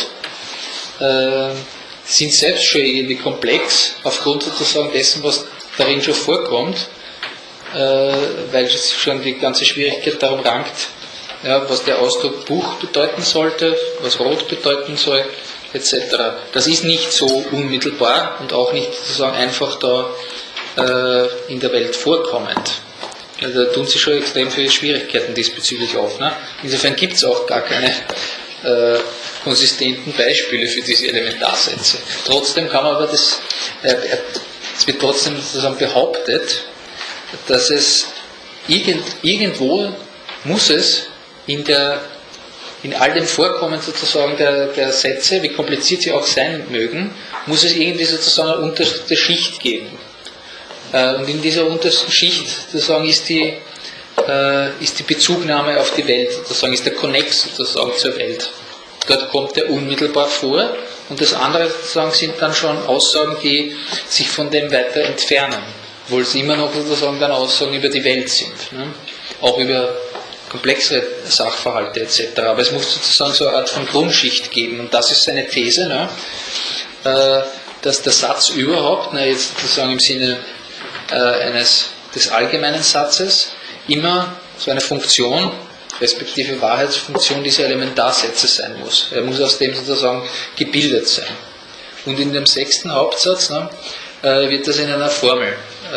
sind selbst schon irgendwie komplex, aufgrund sozusagen dessen, was darin schon vorkommt, weil es schon die ganze Schwierigkeit darum rankt, ja, was der Ausdruck Buch bedeuten sollte, was rot bedeuten soll, etc. Das ist nicht so unmittelbar und auch nicht sozusagen einfach da in der Welt vorkommend. Also da tun sich schon extrem viele Schwierigkeiten diesbezüglich auf. Ne? Insofern gibt es auch gar keine konsistenten Beispiele für diese Elementarsätze. Trotzdem kann man aber es wird trotzdem sozusagen behauptet, dass es irgendwo muss es in all dem Vorkommen sozusagen der Sätze, wie kompliziert sie auch sein mögen, muss es irgendwie sozusagen eine unterste Schicht geben. Und in dieser untersten Schicht sozusagen ist die Bezugnahme auf die Welt, sozusagen ist der Konnex sozusagen zur Welt. Dort kommt er unmittelbar vor und das andere sozusagen sind dann schon Aussagen, die sich von dem weiter entfernen, obwohl es immer noch sozusagen dann Aussagen über die Welt sind, ne? Auch über komplexere Sachverhalte etc. Aber es muss sozusagen so eine Art von Grundschicht geben und das ist seine These, ne? Dass der Satz überhaupt, jetzt sozusagen im Sinne des allgemeinen Satzes, immer so eine Funktion, respektive Wahrheitsfunktion dieser Elementarsätze sein muss. Er muss aus dem sozusagen gebildet sein. Und in dem 6. Hauptsatz wird das in einer Formel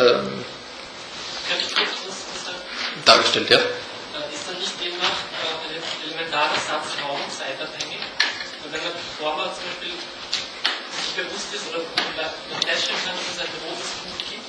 dargestellt. Ja? Ist dann nicht demnach ein elementarer Satz raum- und zeitabhängig? Und wenn man bevor man zum Beispiel sich bewusst ist oder man feststellen kann, dass es ein rotes Buch gibt,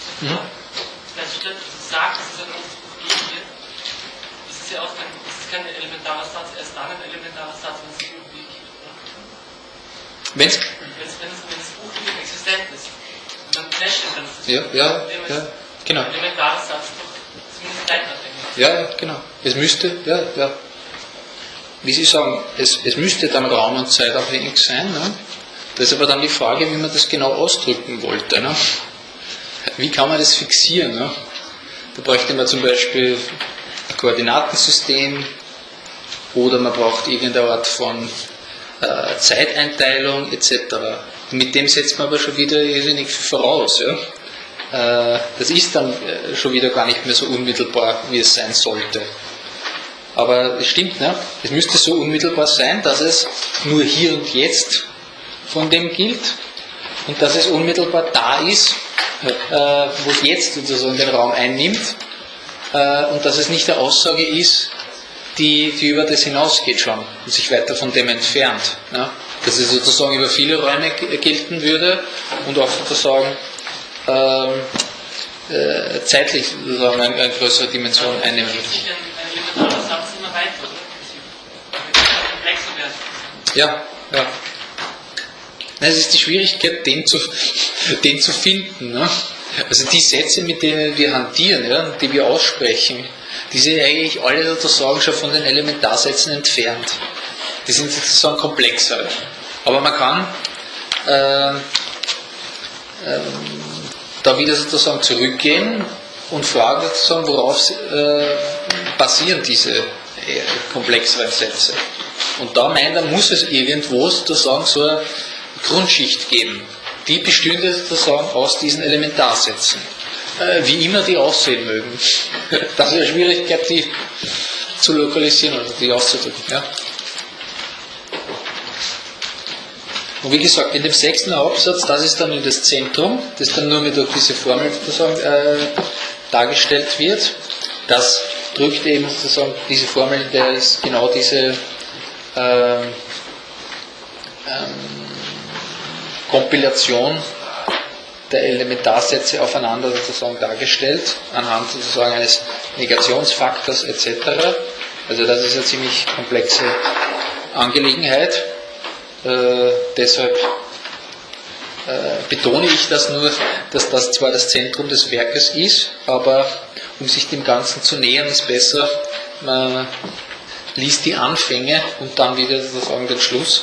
sagt, dass es ein rotes Buch geben wird, ist es ja auch kein elementarer Satz, erst dann ein elementarer Satz, wenn es ein Buch gibt. Wenn das Buch nicht existent ist, und man feststellt, dass es genau. ein elementarer Satz doch zumindest zeitabhängig ist. Ja, genau. Es müsste, wie Sie sagen, es müsste dann raum- und zeitabhängig sein. Ne? Das ist aber dann die Frage, wie man das genau ausdrücken wollte. Ne? Wie kann man das fixieren? Ne? Da bräuchte man zum Beispiel ein Koordinatensystem oder man braucht irgendeine Art von Zeiteinteilung etc. Mit dem setzt man aber schon wieder irrsinnig viel voraus. Ja? Das ist dann schon wieder gar nicht mehr so unmittelbar, wie es sein sollte. Aber es stimmt, ne? Es müsste so unmittelbar sein, dass es nur hier und jetzt von dem gilt und dass es unmittelbar da ist, wo es jetzt sozusagen den Raum einnimmt und dass es nicht eine Aussage ist, die über das hinausgeht schon und sich weiter von dem entfernt. Ja? Dass es sozusagen über viele Räume gelten würde und auch sozusagen zeitlich sozusagen eine größere Dimension einnehmen wird. Ein elementarer Satz immer weiter, oder? Komplexer werden. Ja, ja. Nein, es ist die Schwierigkeit, den zu finden. Ne? Also die Sätze, mit denen wir hantieren, ja, die wir aussprechen, die sind eigentlich alle sozusagen schon von den Elementarsätzen entfernt. Die sind sozusagen komplexer. Aber man kann da wieder sozusagen zurückgehen und fragen sozusagen, worauf basieren diese komplexeren Sätze. Und da meint er, muss es irgendwo sozusagen so eine Grundschicht geben. Die bestünde sozusagen aus diesen Elementarsätzen. Wie immer die aussehen mögen. Das ist eine Schwierigkeit, die zu lokalisieren oder die auszudrücken. Ja? Und wie gesagt, in dem 6. Hauptsatz, das ist dann das Zentrum, das dann nur mit durch diese Formel sozusagen dargestellt wird. Das drückt eben sozusagen diese Formel, in der ist genau diese Kompilation der Elementarsätze aufeinander sozusagen dargestellt, anhand sozusagen eines Negationsfaktors etc. Also das ist eine ziemlich komplexe Angelegenheit. Deshalb betone ich das nur, dass das zwar das Zentrum des Werkes ist, aber um sich dem Ganzen zu nähern, ist besser, man liest die Anfänge und dann wieder sozusagen den Schluss.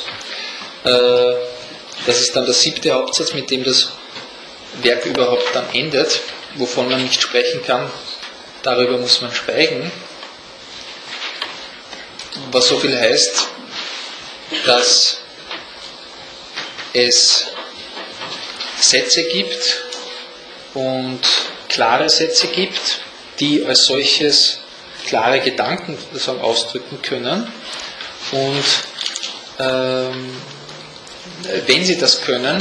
Das ist dann der 7. Hauptsatz, mit dem das Werk überhaupt dann endet, wovon man nicht sprechen kann, darüber muss man schweigen. Was so viel heißt, dass es Sätze gibt und klare Sätze gibt, die als solches klare Gedanken sozusagen ausdrücken können. Und wenn sie das können,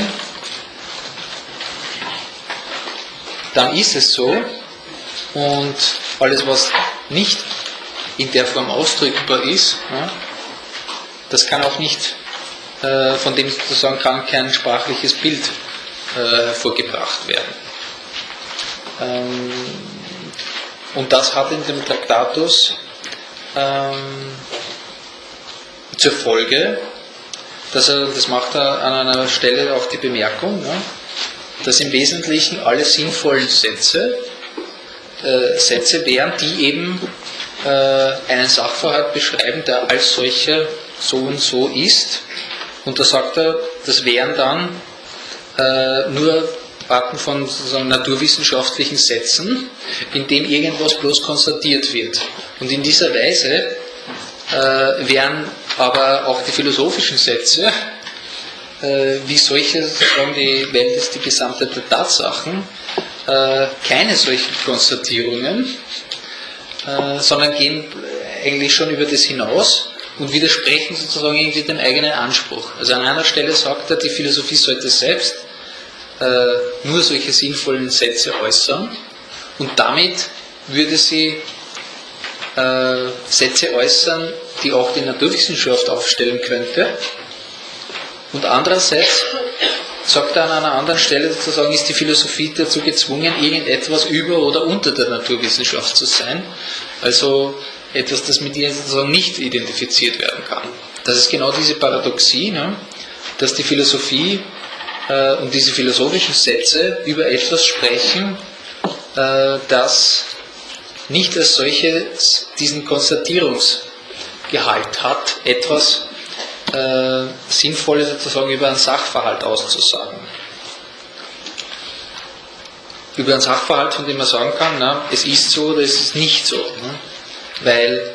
dann ist es so. Und alles, was nicht in der Form ausdrückbar ist, ja, das kann auch nicht, von dem sozusagen kann kein sprachliches Bild hervorgebracht werden. Und das hat in dem Traktatus zur Folge, das macht er an einer Stelle auch die Bemerkung, ja, dass im Wesentlichen alle sinnvollen Sätze wären, die eben einen Sachverhalt beschreiben, der als solcher so und so ist. Und da sagt er, das wären dann nur Arten von sozusagen naturwissenschaftlichen Sätzen, in dem irgendwas bloß konstatiert wird. Und in dieser Weise wären aber auch die philosophischen Sätze, wie solche, sozusagen die Welt ist die Gesamtheit der Tatsachen, keine solchen Konstatierungen, sondern gehen eigentlich schon über das hinaus und widersprechen sozusagen irgendwie dem eigenen Anspruch. Also an einer Stelle sagt er, die Philosophie sollte selbst nur solche sinnvollen Sätze äußern und damit würde sie Sätze äußern, die auch die Naturwissenschaft aufstellen könnte. Und andererseits sagt er an einer anderen Stelle sozusagen, ist die Philosophie dazu gezwungen, irgendetwas über oder unter der Naturwissenschaft zu sein. Also etwas, das mit ihr sozusagen nicht identifiziert werden kann. Das ist genau diese Paradoxie, ne? Dass die Philosophie und diese philosophischen Sätze über etwas sprechen, das nicht als solche diesen Konstatierungsgehalt hat, etwas Sinnvolles sozusagen über einen Sachverhalt auszusagen. Über einen Sachverhalt, von dem man sagen kann, na, es ist so oder es ist nicht so. Ne? Weil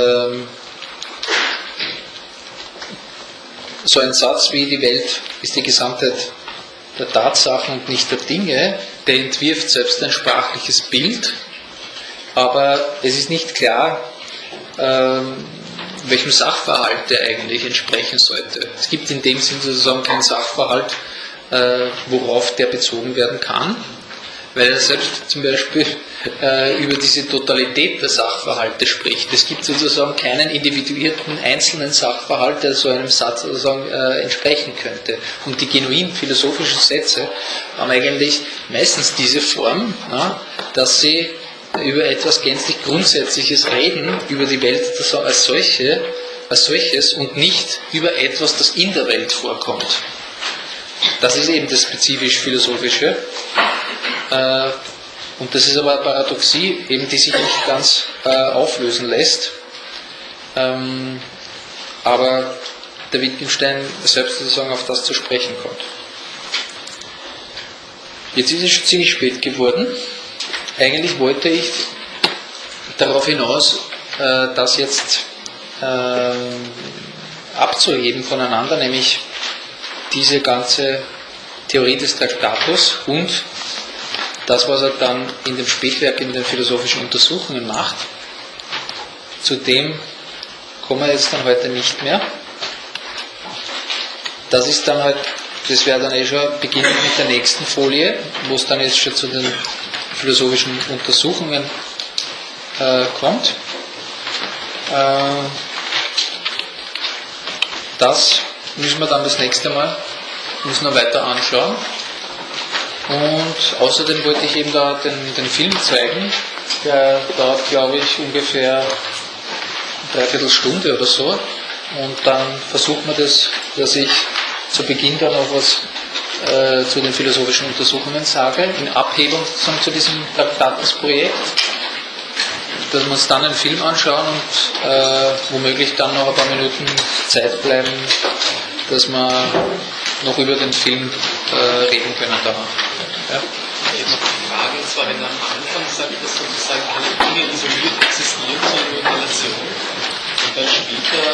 so ein Satz wie die Welt ist die Gesamtheit der Tatsachen und nicht der Dinge, der entwirft selbst ein sprachliches Bild, aber es ist nicht klar, welchem Sachverhalt der eigentlich entsprechen sollte. Es gibt in dem Sinn sozusagen keinen Sachverhalt, worauf der bezogen werden kann. weil er selbst zum Beispiel über diese Totalität der Sachverhalte spricht. Es gibt sozusagen keinen individuierten einzelnen Sachverhalt, der so einem Satz sozusagen entsprechen könnte. Und die genuin philosophischen Sätze haben eigentlich meistens diese Form, dass sie über etwas gänzlich Grundsätzliches reden, über die Welt als solches und nicht über etwas, das in der Welt vorkommt. Das ist eben das spezifisch Philosophische. Und das ist aber eine Paradoxie, eben die sich nicht ganz auflösen lässt. Aber der Wittgenstein selbst sozusagen auf das zu sprechen kommt. Jetzt ist es schon ziemlich spät geworden. Eigentlich wollte ich darauf hinaus, das jetzt abzuheben voneinander, nämlich diese ganze Theorie des Traktatus und das, was er dann in dem Spätwerk in den philosophischen Untersuchungen macht. Zu dem kommen wir jetzt dann heute nicht mehr. Das ist dann halt, das wäre dann schon beginnend mit der nächsten Folie, wo es dann jetzt schon zu den philosophischen Untersuchungen kommt. Das müssen wir dann das nächste Mal weiter anschauen. Und außerdem wollte ich eben da den Film zeigen. Der dauert, glaube ich, ungefähr 3/4 Stunde oder so. Und dann versucht man das, dass ich zu Beginn dann noch was zu den philosophischen Untersuchungen sage, in Abhebung sozusagen zu diesem Traktatus-Projekt, dass wir uns dann einen Film anschauen und womöglich dann noch ein paar Minuten Zeit bleiben, dass wir noch über den Film reden können danach. Ja? Ich habe noch eine Frage, und zwar wenn er am Anfang sagt, dass sozusagen keine Dinge isoliert existieren, sondern nur in Relation, und dann später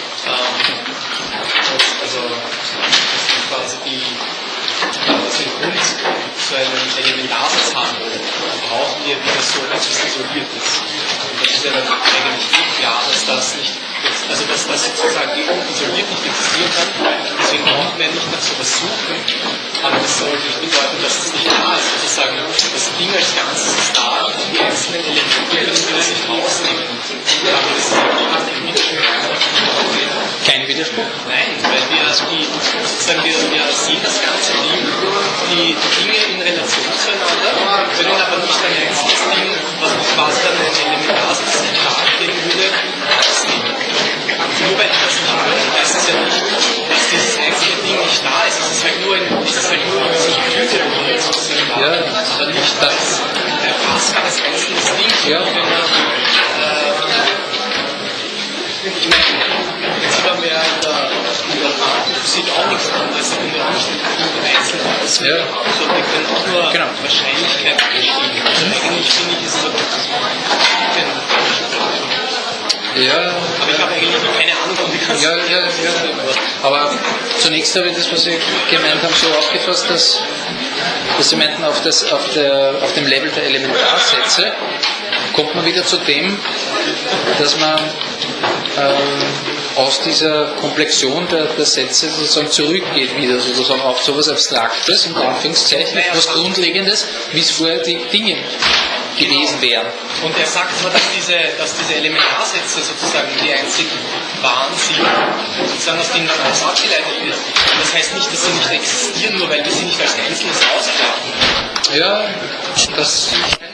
quasi den Grund zu einem Elementarsatz haben wollen, brauchen wir wieder so etwas, was isoliert ist. Und das ist ja dann eigentlich klar, dass das nicht, also dass das sozusagen isoliert nicht existieren kann, deswegen brauchen wir nicht nach sowas suchen, aber das soll nicht bedeuten, dass es nicht da ist. Sozusagen, das Ding als Ganzes ist da, und die einzelnen Elemente können wir das nicht rausnehmen. Aber das ist kein Widerspruch? Nein, weil wir sehen das ganze Ding, die Dinge in Relation zueinander, können aber nicht ein einzelnes Ding, was quasi dann ein Elementarsatz darstellen würde, rausnehmen. Nur weil ich das nicht will, heißt es ja nicht, dass dieses einzelne Ding nicht da ist. Es ist halt nur so ein Gefühl, sozusagen da, aber nicht als erfassbares einzelnes Ding. Ja. Ich meine, jetzt haben wir ja in der Physik auch nichts anderes, wenn wir nicht in einzelnen Auswirkungen haben, sondern wir können auch nur Wahrscheinlichkeiten bestimmen. Also eigentlich finde ich, ist es ja. Aber ich habe eigentlich noch keine Ahnung von wie kannst du. Aber zunächst habe ich das, was Sie gemeint haben, so aufgefasst, dass Sie meinten, auf dem Level der Elementarsätze kommt man wieder zu dem, dass man aus dieser Komplexion der Sätze sozusagen zurückgeht wieder, sozusagen auf so etwas Abstraktes, in Anführungszeichen, etwas Grundlegendes, wie es vorher die Dinge gewesen wären. Und er sagt zwar, dass diese Elementarsätze sozusagen die einzigen wahren sind, sozusagen aus denen dann alles abgeleitet wird. Das heißt nicht, dass sie nicht existieren, nur weil wir sie nicht als Einzelnes ausklappen. Ja, das